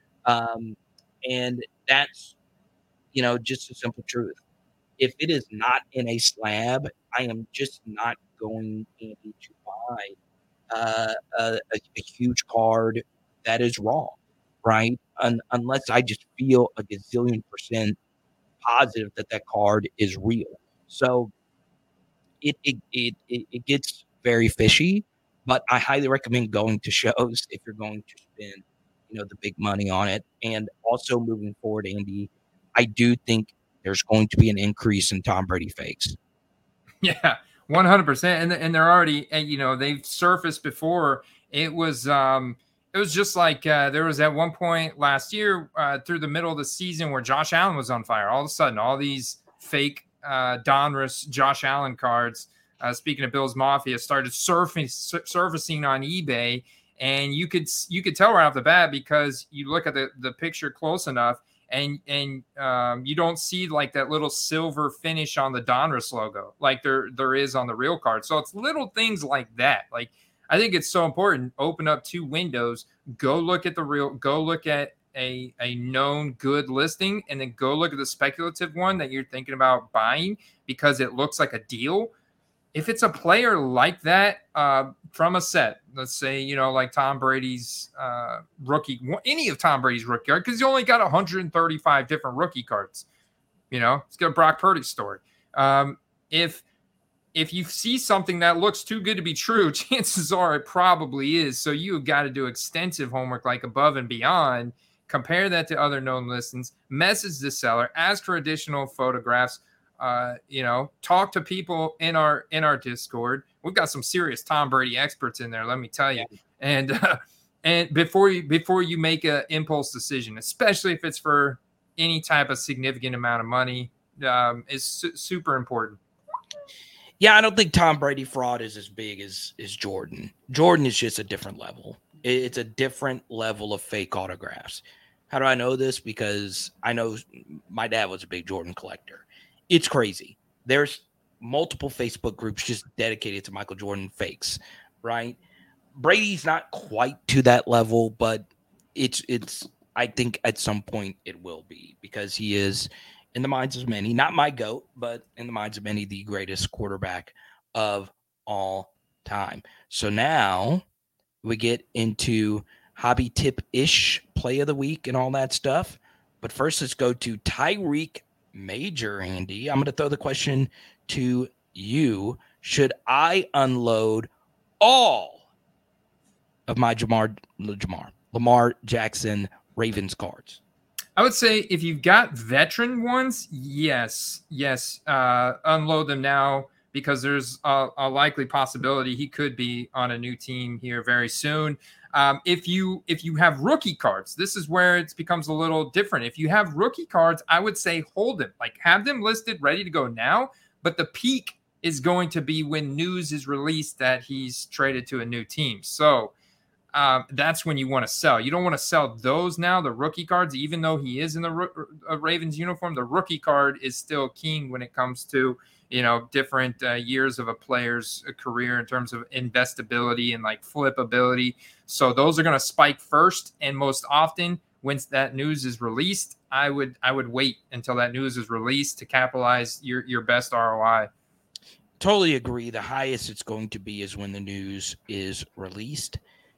[SPEAKER 4] And that's, just a simple truth. If it is not in a slab, I am just not going to buy a huge card that is raw, right? Unless I just feel a gazillion % positive that card is real. So it gets very fishy, but I highly recommend going to shows if you're going to spend, the big money on it. And also moving forward, Andy, I do think there's going to be an increase in Tom Brady fakes.
[SPEAKER 5] Yeah, 100%. And they're already, they've surfaced before. It was just like there was at one point last year through the middle of the season where Josh Allen was on fire. All of a sudden, all these fake Donruss Josh Allen cards, speaking of Bills Mafia, started surfacing on eBay. And you could tell right off the bat because you look at the picture close enough, and you don't see like that little silver finish on the Donruss logo like there is on the real card. So it's little things like that. Like I think it's so important. Open up 2 windows. Go look at a known good listing, and then go look at the speculative one that you're thinking about buying because it looks like a deal. If it's a player like that from a set, let's say, like Tom Brady's rookie, any of Tom Brady's rookie card, because he only got 135 different rookie cards. He's got a Brock Purdy story. If you see something that looks too good to be true, chances are it probably is. So you've got to do extensive homework, like Above and Beyond. Compare that to other known listings. Message the seller. Ask for additional photographs. talk to people in our Discord. We've got some serious Tom Brady experts in there, let me tell you. Yeah. And before you make an impulse decision, especially if it's for any type of significant amount of money, is super important.
[SPEAKER 4] Yeah, I don't think Tom Brady fraud is as big as Jordan. Jordan is just a different level. It's a different level of fake autographs. How do I know this? Because I know my dad was a big Jordan collector. It's crazy. There's multiple Facebook groups just dedicated to Michael Jordan fakes, right? Brady's not quite to that level, but it's I think at some point it will be, because he is, in the minds of many, not my GOAT, but in the minds of many, the greatest quarterback of all time. So now we get into hobby tip-ish play of the week and all that stuff. But first, let's go to Tyreek Major, Andy. I'm going to throw the question to you. Should I unload all of my Lamar Jackson Ravens cards?
[SPEAKER 5] I would say if you've got veteran ones, yes, unload them now, because there's a likely possibility he could be on a new team here very soon. If you have rookie cards, this is where it becomes a little different. If you have rookie cards, I would say hold them, like have them listed, ready to go now. But the peak is going to be when news is released that he's traded to a new team. So that's when you want to sell. You don't want to sell those now, the rookie cards, even though he is in the Ravens uniform. The rookie card is still king when it comes to, different years of a player's career in terms of investability and like flippability. So those are going to spike first. And most often, once that news is released, I would wait until that news is released to capitalize your best ROI.
[SPEAKER 4] Totally agree. The highest it's going to be is when the news is released.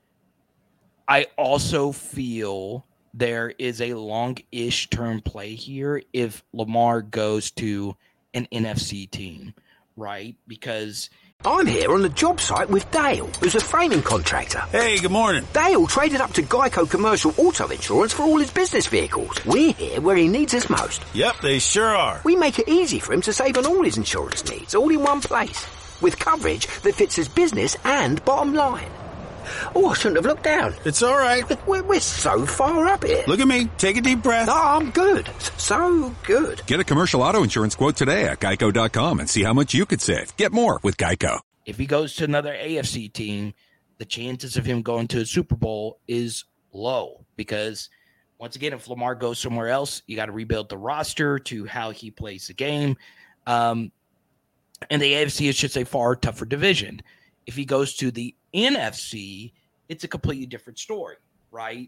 [SPEAKER 4] I also feel there is a long-ish term play here if Lamar goes to an NFC team, right? Because
[SPEAKER 7] I'm here on the job site with Dale, who's a framing contractor.
[SPEAKER 8] Hey, good morning.
[SPEAKER 7] Dale traded up to Geico Commercial Auto Insurance for all his business vehicles. We're here where he needs us most.
[SPEAKER 8] Yep, they sure are.
[SPEAKER 7] We make it easy for him to save on all his insurance needs, all in one place, with coverage that fits his business and bottom line. Oh, I shouldn't have looked down.
[SPEAKER 8] It's all right.
[SPEAKER 7] We're so far up here.
[SPEAKER 8] Look at me. Take a deep breath.
[SPEAKER 7] Oh, I'm good. So good.
[SPEAKER 9] Get a commercial auto insurance quote today at Geico.com and see how much you could save. Get more with Geico.
[SPEAKER 4] If he goes to another AFC team, the chances of him going to a Super Bowl is low, because once again, if Lamar goes somewhere else, you got to rebuild the roster to how he plays the game. And the AFC is just a far tougher division. If he goes to the NFC, it's a completely different story, right?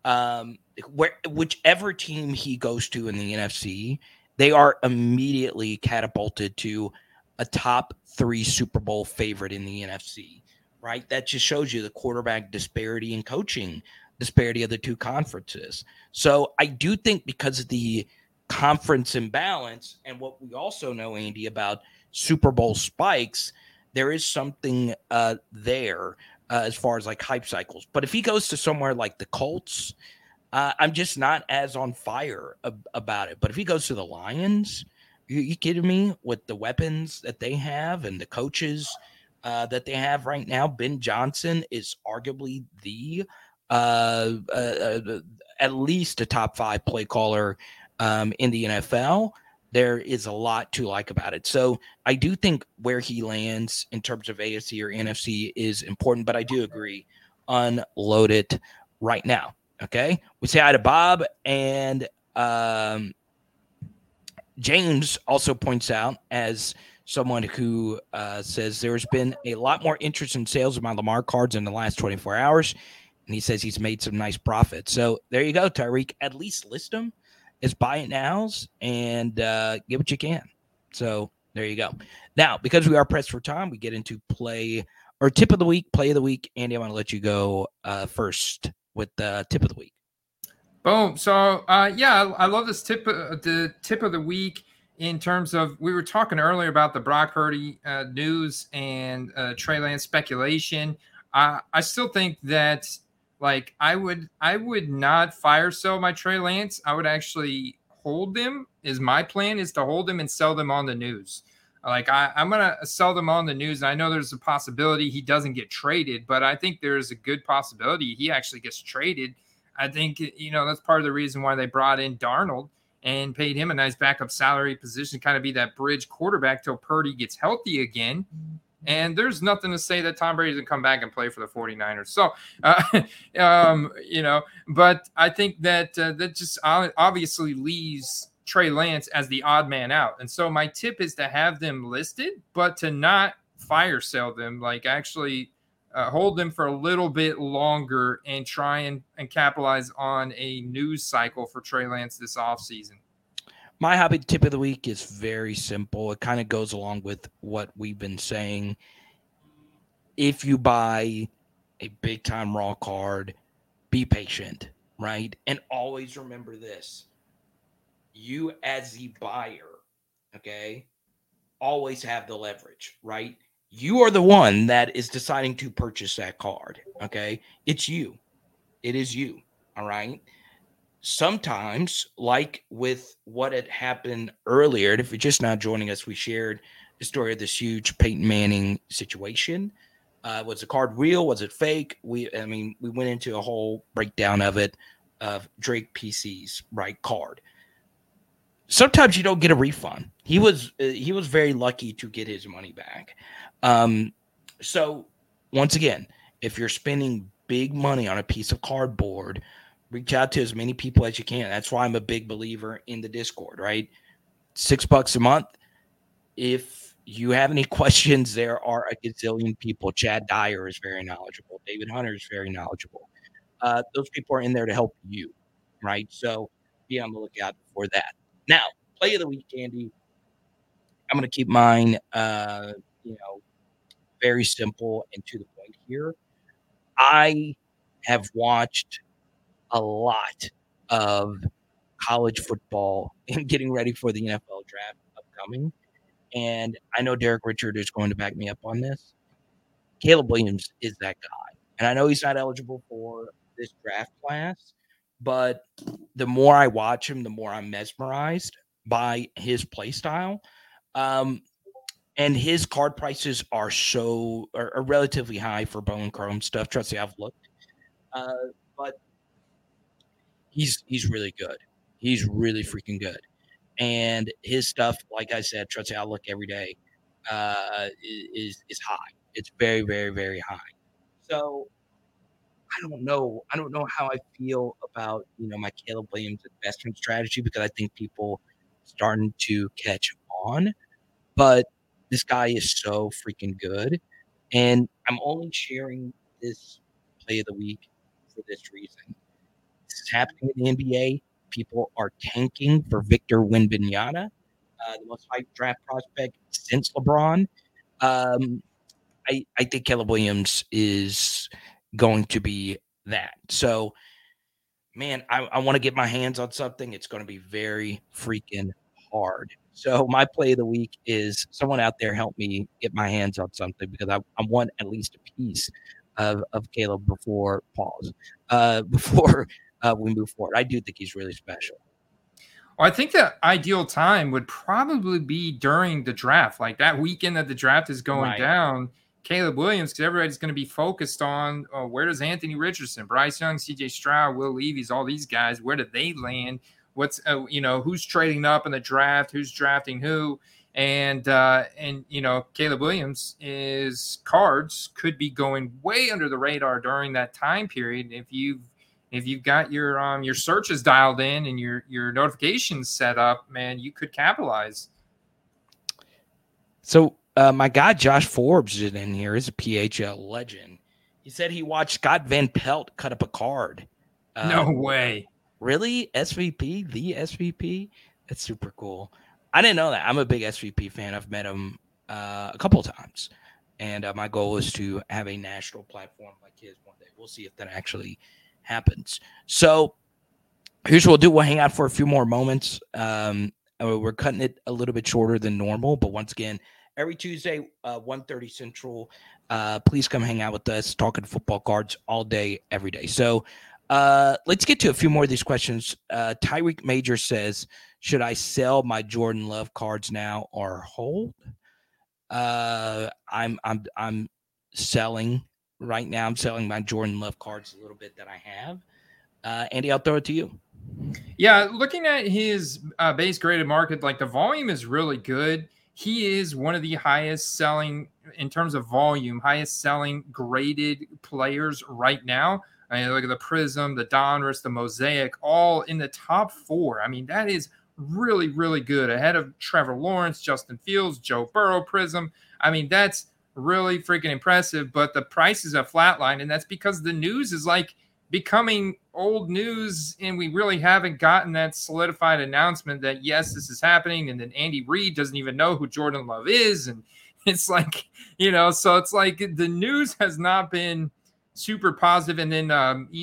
[SPEAKER 4] Whichever team he goes to in the NFC, they are immediately catapulted to a top 3 Super Bowl favorite in the NFC, right? That just shows you the quarterback disparity and coaching disparity of the two conferences. So I do think, because of the conference imbalance and what we also know, Andy, about Super Bowl spikes, there is something there as far as like hype cycles. But if he goes to somewhere like the Colts, I'm just not as on fire about it. But if he goes to the Lions, you kidding me? With the weapons that they have and the coaches that they have right now, Ben Johnson is arguably the at least a top 5 play caller in the NFL. There is a lot to like about it. So I do think where he lands in terms of AFC or NFC is important, but I do agree, unload it right now. Okay. We say hi to Bob, and James also points out, as someone who says there's been a lot more interest in sales of my Lamar cards in the last 24 hours. And he says he's made some nice profits. So there you go, Tyreek. At least list them as buy it nows and get what you can. So there you go. Now, because we are pressed for time, we get into play or tip of the week, play of the week. Andy, I want to let you go first with the tip of the week.
[SPEAKER 5] Boom. So, I love this the tip of the week in terms of, we were talking earlier about the Brock Purdy news and Trey Lance speculation. I still think that, like, I would not fire sell my Trey Lance. I would actually hold them. Is my plan is to hold them and sell them on the news. Like I'm going to sell them on the news. And I know there's a possibility he doesn't get traded, but I think there's a good possibility he actually gets traded. I think, that's part of the reason why they brought in Darnold and paid him a nice backup salary position, kind of be that bridge quarterback till Purdy gets healthy again. And there's nothing to say that Tom Brady doesn't come back and play for the 49ers. So, but I think that that just obviously leaves Trey Lance as the odd man out. And so my tip is to have them listed, but to not fire sell them, like actually hold them for a little bit longer and try and capitalize on a news cycle for Trey Lance this offseason.
[SPEAKER 4] My hobby tip of the week is very simple. It kind of goes along with what we've been saying. If you buy a big time raw card, be patient, right? And always remember this. You as the buyer, okay, always have the leverage, right? You are the one that is deciding to purchase that card, okay? It's you. It is you, all right? Sometimes, like with what had happened earlier, and if you're just now joining us, we shared the story of this huge Peyton Manning situation. Was the card real? Was it fake? We went into a whole breakdown of it, of Drake PC's right card. Sometimes you don't get a refund. He was very lucky to get his money back. So once again, if you're spending big money on a piece of cardboard, reach out to as many people as you can. That's why I'm a big believer in the Discord, right? $6 a month. If you have any questions, there are a gazillion people. Chad Dyer is very knowledgeable. David Hunter is very knowledgeable. Those people are in there to help you, right? So be on the lookout for that. Now, play of the week, Andy. I'm going to keep mine, very simple and to the point here. I have watched a lot of college football and getting ready for the NFL draft upcoming. And I know Derek Richard is going to back me up on this. Caleb Williams is that guy. And I know he's not eligible for this draft class, but the more I watch him, the more I'm mesmerized by his play style. And his card prices are relatively high for Bone Chrome stuff. Trust me, I've looked. But he's really good. He's really freaking good. And his stuff, like I said, trust me, I look every day, is high. It's very, very, very high. So I don't know how I feel about, my Caleb Williams investment strategy, because I think people starting to catch on. But this guy is so freaking good. And I'm only sharing this play of the week for this reason. This is happening in the NBA. People are tanking for Victor Wembanyama, the most hyped draft prospect since LeBron. I think Caleb Williams is going to be that. So, man, I want to get my hands on something. It's going to be very freaking hard. So my play of the week is someone out there help me get my hands on something, because I want at least a piece of Caleb before we move forward. I do think he's really special.
[SPEAKER 5] Well, I think the ideal time would probably be during the draft, like that weekend that the draft is going down. Caleb Williams, because everybody's going to be focused on where does Anthony Richardson, Bryce Young, C.J. Stroud, Will Levis, all these guys, where do they land? What's who's trading up in the draft, who's drafting who, and Caleb Williams' cards could be going way under the radar during that time period. If you've got your searches dialed in and your notifications set up, man, you could capitalize.
[SPEAKER 4] So my guy Josh Forbes is in here. Is a PHL legend. He said he watched Scott Van Pelt cut up a card.
[SPEAKER 5] No way.
[SPEAKER 4] Really? SVP? The SVP? That's super cool. I didn't know that. I'm a big SVP fan. I've met him a couple of times. And my goal is to have a national platform like his one day. We'll see if that actually happens. So here's what we'll do. We'll hang out for a few more moments. We're cutting it a little bit shorter than normal. But once again, every Tuesday, 1:30 Central, please come hang out with us, talking football cards all day, every day. So let's get to a few more of these questions. Tyreek Major says, Should I sell my Jordan Love cards now or hold? I'm selling right now. I'm selling my Jordan Love cards a little bit that I have. Andy, I'll throw it to you.
[SPEAKER 5] Yeah, looking at his base graded market, like the volume is really good. He is one of the highest selling in terms of volume, highest selling graded players right now. I mean, look at the Prism, the Donruss, the Mosaic, all in the top 4. I mean, that is really, really good. Ahead of Trevor Lawrence, Justin Fields, Joe Burrow, Prism. I mean, that's really freaking impressive. But the prices have flatlined, and that's because the news is like becoming old news, and we really haven't gotten that solidified announcement that yes, this is happening. And then Andy Reid doesn't even know who Jordan Love is, and it's like, so it's like the news has not been super positive. And then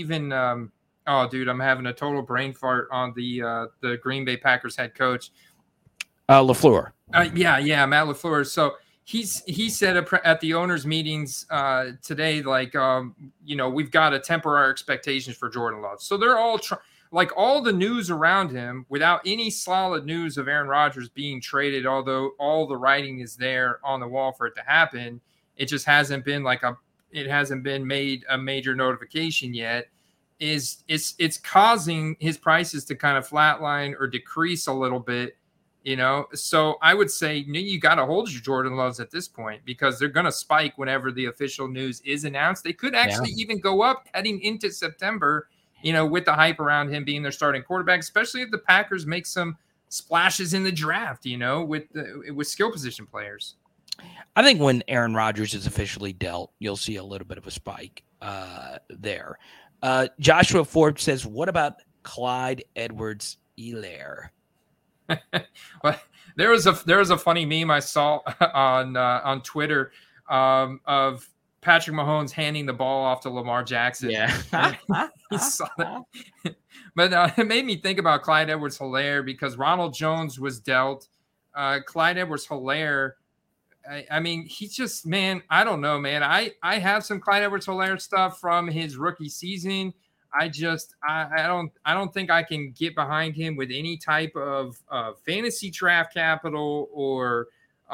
[SPEAKER 5] oh dude, I'm having a total brain fart on the Green Bay Packers head coach,
[SPEAKER 4] LaFleur.
[SPEAKER 5] Yeah, Matt LaFleur. So he said at the owners' meetings today, like, we've got to temper our expectations for Jordan Love. So they're all like all the news around him, without any solid news of Aaron Rodgers being traded, although all the writing is there on the wall for it to happen. It just hasn't been it hasn't been made a major notification yet. It's causing his prices to kind of flatline or decrease a little bit. So I would say you got to hold your Jordan Loves at this point, because they're going to spike whenever the official news is announced. They could actually even go up heading into September, with the hype around him being their starting quarterback, especially if the Packers make some splashes in the draft, with skill position players.
[SPEAKER 4] I think when Aaron Rodgers is officially dealt, you'll see a little bit of a spike there. Joshua Forbes says, what about Clyde Edwards-Helaire?
[SPEAKER 5] Well, there was a funny meme I saw on Twitter of Patrick Mahomes handing the ball off to Lamar Jackson.
[SPEAKER 4] Yeah,
[SPEAKER 5] he saw that. But it made me think about Clyde Edwards-Helaire, because Ronald Jones was dealt. Clyde Edwards-Helaire, I mean, he's just, man, I don't know, man. I have some Clyde Edwards-Helaire stuff from his rookie season. I don't think I can get behind him with any type of fantasy draft capital or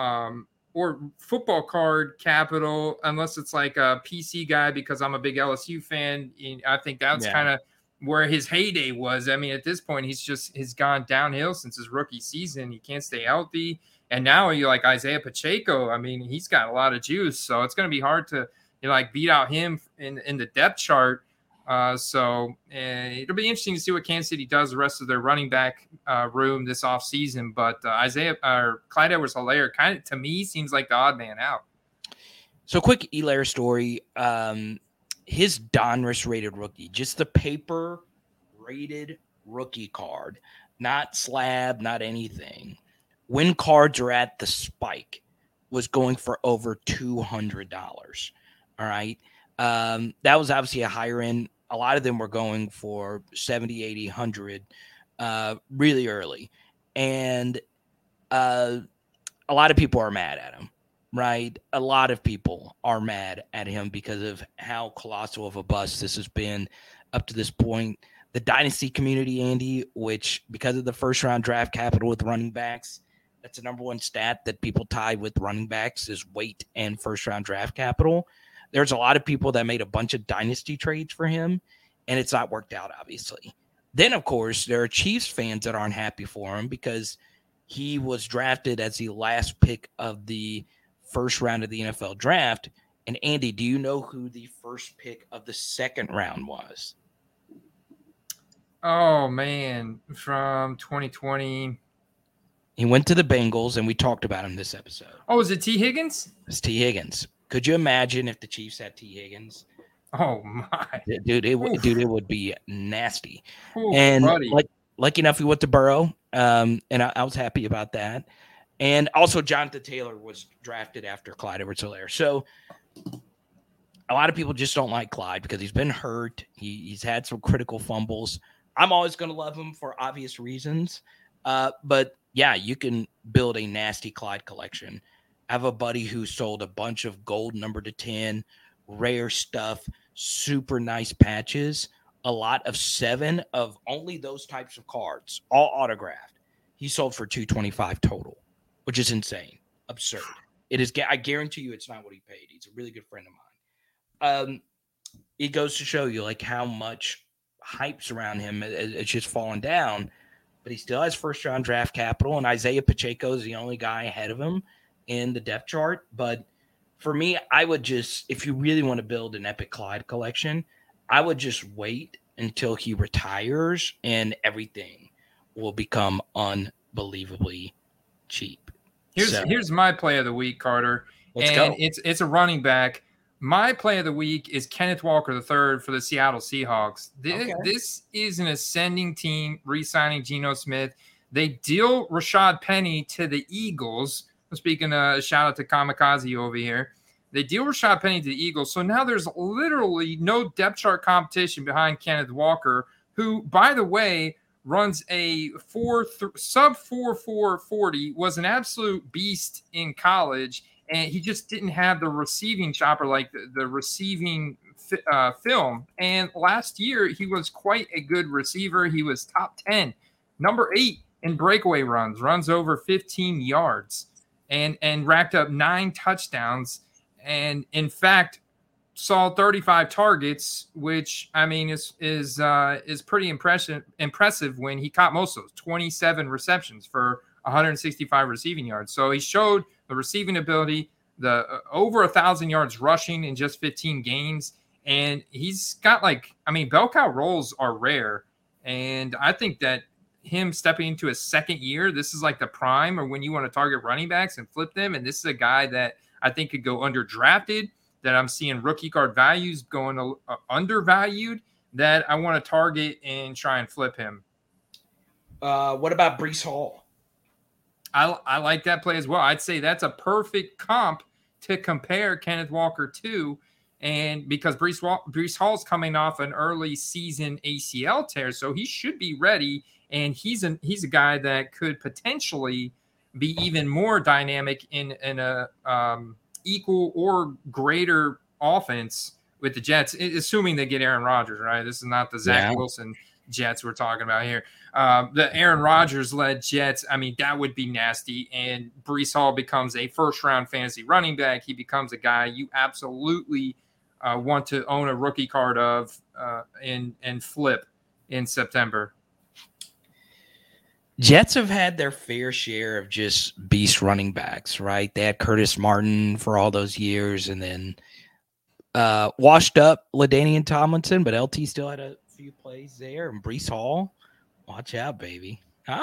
[SPEAKER 5] football card capital, unless it's like a PC guy, because I'm a big LSU fan. And I think that's kind of where his heyday was. I mean, at this point, he's gone downhill since his rookie season. He can't stay healthy. And now you like Isaiah Pacheco. I mean, he's got a lot of juice. So it's going to be hard to beat out him in the depth chart. So it'll be interesting to see what Kansas City does the rest of their running back room this offseason. But Clyde Edwards-Helaire kind of, to me, seems like the odd man out.
[SPEAKER 4] So quick Helaire story. His Donruss rated rookie, just the paper rated rookie card, not slab, not anything. When cards are at the spike, was going for over $200. All right. That was obviously a higher end. A lot of them were going for 70, 80, 100 really early. And a lot of people are mad at him, right? A lot of people are mad at him because of how colossal of a bust this has been up to this point. The dynasty community, Andy, which because of the first round draft capital with running backs, that's the number one stat that people tie with running backs is weight and first round draft capital. There's a lot of people that made a bunch of dynasty trades for him, and it's not worked out, obviously. Then, of course, there are Chiefs fans that aren't happy for him because he was drafted as the last pick of the first round of the NFL draft. And, Andy, do you know who the first pick of the second round was?
[SPEAKER 5] Oh, man, from 2020.
[SPEAKER 4] He went to the Bengals, and we talked about him this episode.
[SPEAKER 5] Oh, is it T. Higgins?
[SPEAKER 4] It's T. Higgins. Could you imagine if the Chiefs had T. Higgins?
[SPEAKER 5] Oh my,
[SPEAKER 4] dude! It would be nasty.
[SPEAKER 5] Oof,
[SPEAKER 4] and
[SPEAKER 5] buddy.
[SPEAKER 4] like enough, he went to Burrow, and I was happy about that. And also, Jonathan Taylor was drafted after Clyde Edwards-Helaire. So a lot of people just don't like Clyde because he's been hurt. He's had some critical fumbles. I'm always going to love him for obvious reasons, but yeah, you can build a nasty Clyde collection. I have a buddy who sold a bunch of gold number to 10, rare stuff, super nice patches, a lot of 7 of only those types of cards, all autographed. he sold for 225 total, which is insane, absurd. It is. I guarantee you, it's not what he paid. He's a really good friend of mine. It goes to show you like how much hype's around him. It's just fallen down, but he still has first round draft capital, and Isaiah Pacheco is the only guy ahead of him in the depth chart. But for me, I would just, if you really want to build an Epic Clyde collection, I would just wait until he retires and everything will become unbelievably cheap.
[SPEAKER 5] Here's my play of the week, Carter.
[SPEAKER 4] Let's go.
[SPEAKER 5] It's a running back. My play of the week is Kenneth Walker III for the Seattle Seahawks. This is an ascending team, re-signing Geno Smith. They deal Rashad Penny to the Eagles. Speaking of shout out to Kamikaze over here. They deal Rashad Penny to the Eagles. So now there's literally no depth chart competition behind Kenneth Walker, who, by the way, runs a sub 4.40, was an absolute beast in college. And he just didn't have the receiving chopper, like the receiving film. And last year, he was quite a good receiver. He was top 10, number 8 in breakaway runs over 15 yards, and racked up 9 touchdowns. And in fact, saw 35 targets, which I mean is pretty impressive when he caught most of those 27 receptions for 165 receiving yards. So he showed the receiving ability, the over 1,000 yards rushing in just 15 games. And he's got bell cow roles are rare. And I think that him stepping into his second year, this is like the prime or when you want to target running backs and flip them. And this is a guy that I think could go underdrafted, that I'm seeing rookie card values going undervalued, that I want to target and try and flip him.
[SPEAKER 4] What about Breece Hall?
[SPEAKER 5] I like that play as well. I'd say that's a perfect comp to compare Kenneth Walker to, and because Breece Hall's coming off an early season ACL tear, so he should be ready, and he's a guy that could potentially be even more dynamic in a equal or greater offense with the Jets, assuming they get Aaron Rodgers, right? This is not the Zach Wilson Jets we're talking about here. The Aaron Rodgers-led Jets, I mean, that would be nasty. And Breece Hall becomes a first-round fantasy running back. He becomes a guy you absolutely want to own a rookie card of and flip in September.
[SPEAKER 4] Jets have had their fair share of just beast running backs, right? They had Curtis Martin for all those years, and then washed up LaDainian Tomlinson, but LT still had a few plays there. And Breece Hall, watch out, baby. Yeah,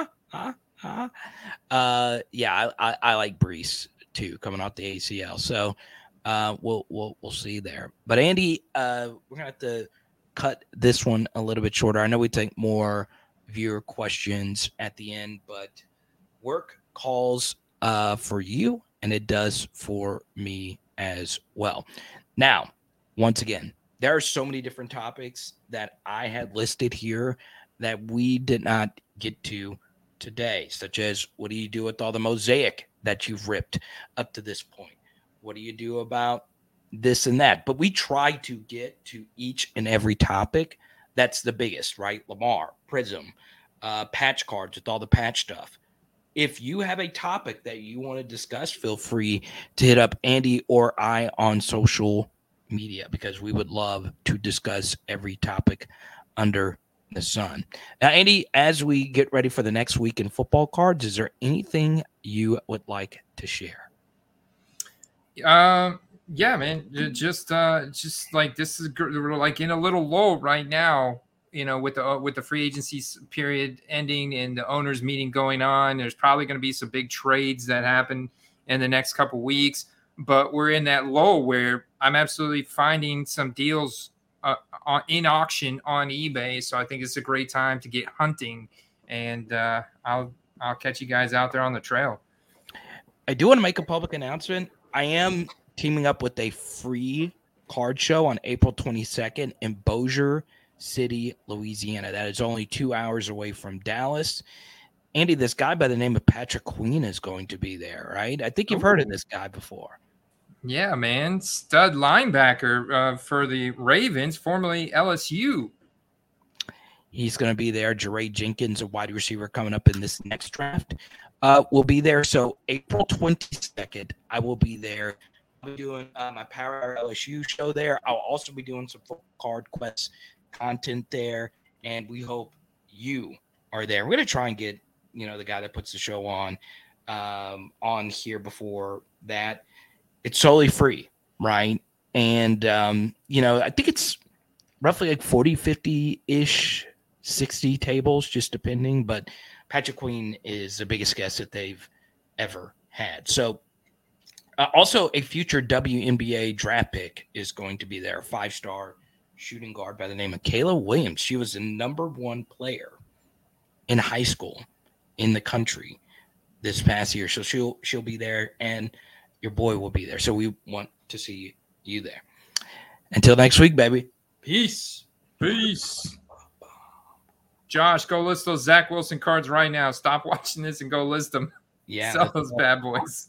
[SPEAKER 4] I like Breece too, coming off the ACL. So we'll see there. But Andy, we're gonna have to cut this one a little bit shorter. I know we take more viewer questions at the end, but work calls for you, and it does for me as well. Now, once again, there are so many different topics that I had listed here that we did not get to today, such as what do you do with all the mosaic that you've ripped up to this point? What do you do about this and that? But we try to get to each and every topic. That's the biggest, right? Lamar, Prism, patch cards with all the patch stuff. If you have a topic that you want to discuss, feel free to hit up Andy or I on social media, because we would love to discuss every topic under the sun. Now, Andy, as we get ready for the next week in football cards, is there anything you would like to share?
[SPEAKER 5] Yeah, man. Just like this is like in a little lull right now, you know, with the free agency period ending and the owners meeting going on. There's probably going to be some big trades that happen in the next couple weeks, but we're in that lull where I'm absolutely finding some deals in auction on eBay. So I think it's a great time to get hunting, and I'll catch you guys out there on the trail.
[SPEAKER 4] I do want to make a public announcement. I am teaming up with a free card show on April 22nd in Bossier City, Louisiana. That is only 2 hours away from Dallas. Andy, this guy by the name of Patrick Queen is going to be there, right? I think you've heard of this guy before.
[SPEAKER 5] Yeah, man. Stud linebacker for the Ravens, formerly LSU.
[SPEAKER 4] He's going to be there. Jeray Jenkins, a wide receiver coming up in this next draft, will be there. So April 22nd, I will be there. I'll be doing my Power Hour LSU show there. I'll also be doing some Card Quest content there, and we hope you are there. We're going to try and get, the guy that puts the show on here before that. It's solely free, right? And, I think it's roughly like 40, 50-ish, 60 tables, just depending. But Patrick Queen is the biggest guest that they've ever had. So also a future WNBA draft pick is going to be there, a 5-star shooting guard by the name of Kayla Williams. She was the number 1 player in high school in the country this past year. So she'll be there, and your boy will be there. So we want to see you there. Until next week, baby.
[SPEAKER 5] Peace. Josh, go list those Zach Wilson cards right now. Stop watching this and go list them.
[SPEAKER 4] Yeah.
[SPEAKER 5] Sell those bad boys.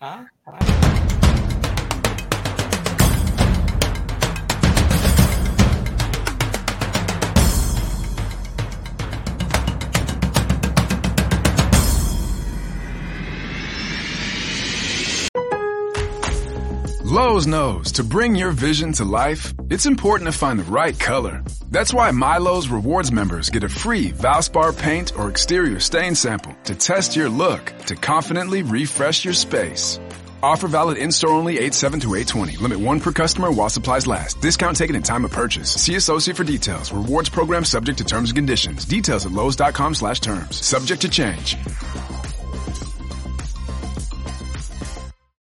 [SPEAKER 10] Lowe's knows to bring your vision to life, it's important to find the right color. That's why MyLowe's Rewards members get a free Valspar paint or exterior stain sample to test your look to confidently refresh your space. Offer valid in-store only 8/7 to 8/20. Limit 1 per customer while supplies last. Discount taken in time of purchase. See associate for details. Rewards program subject to terms and conditions. Details at Lowe's.com/terms. Subject to change.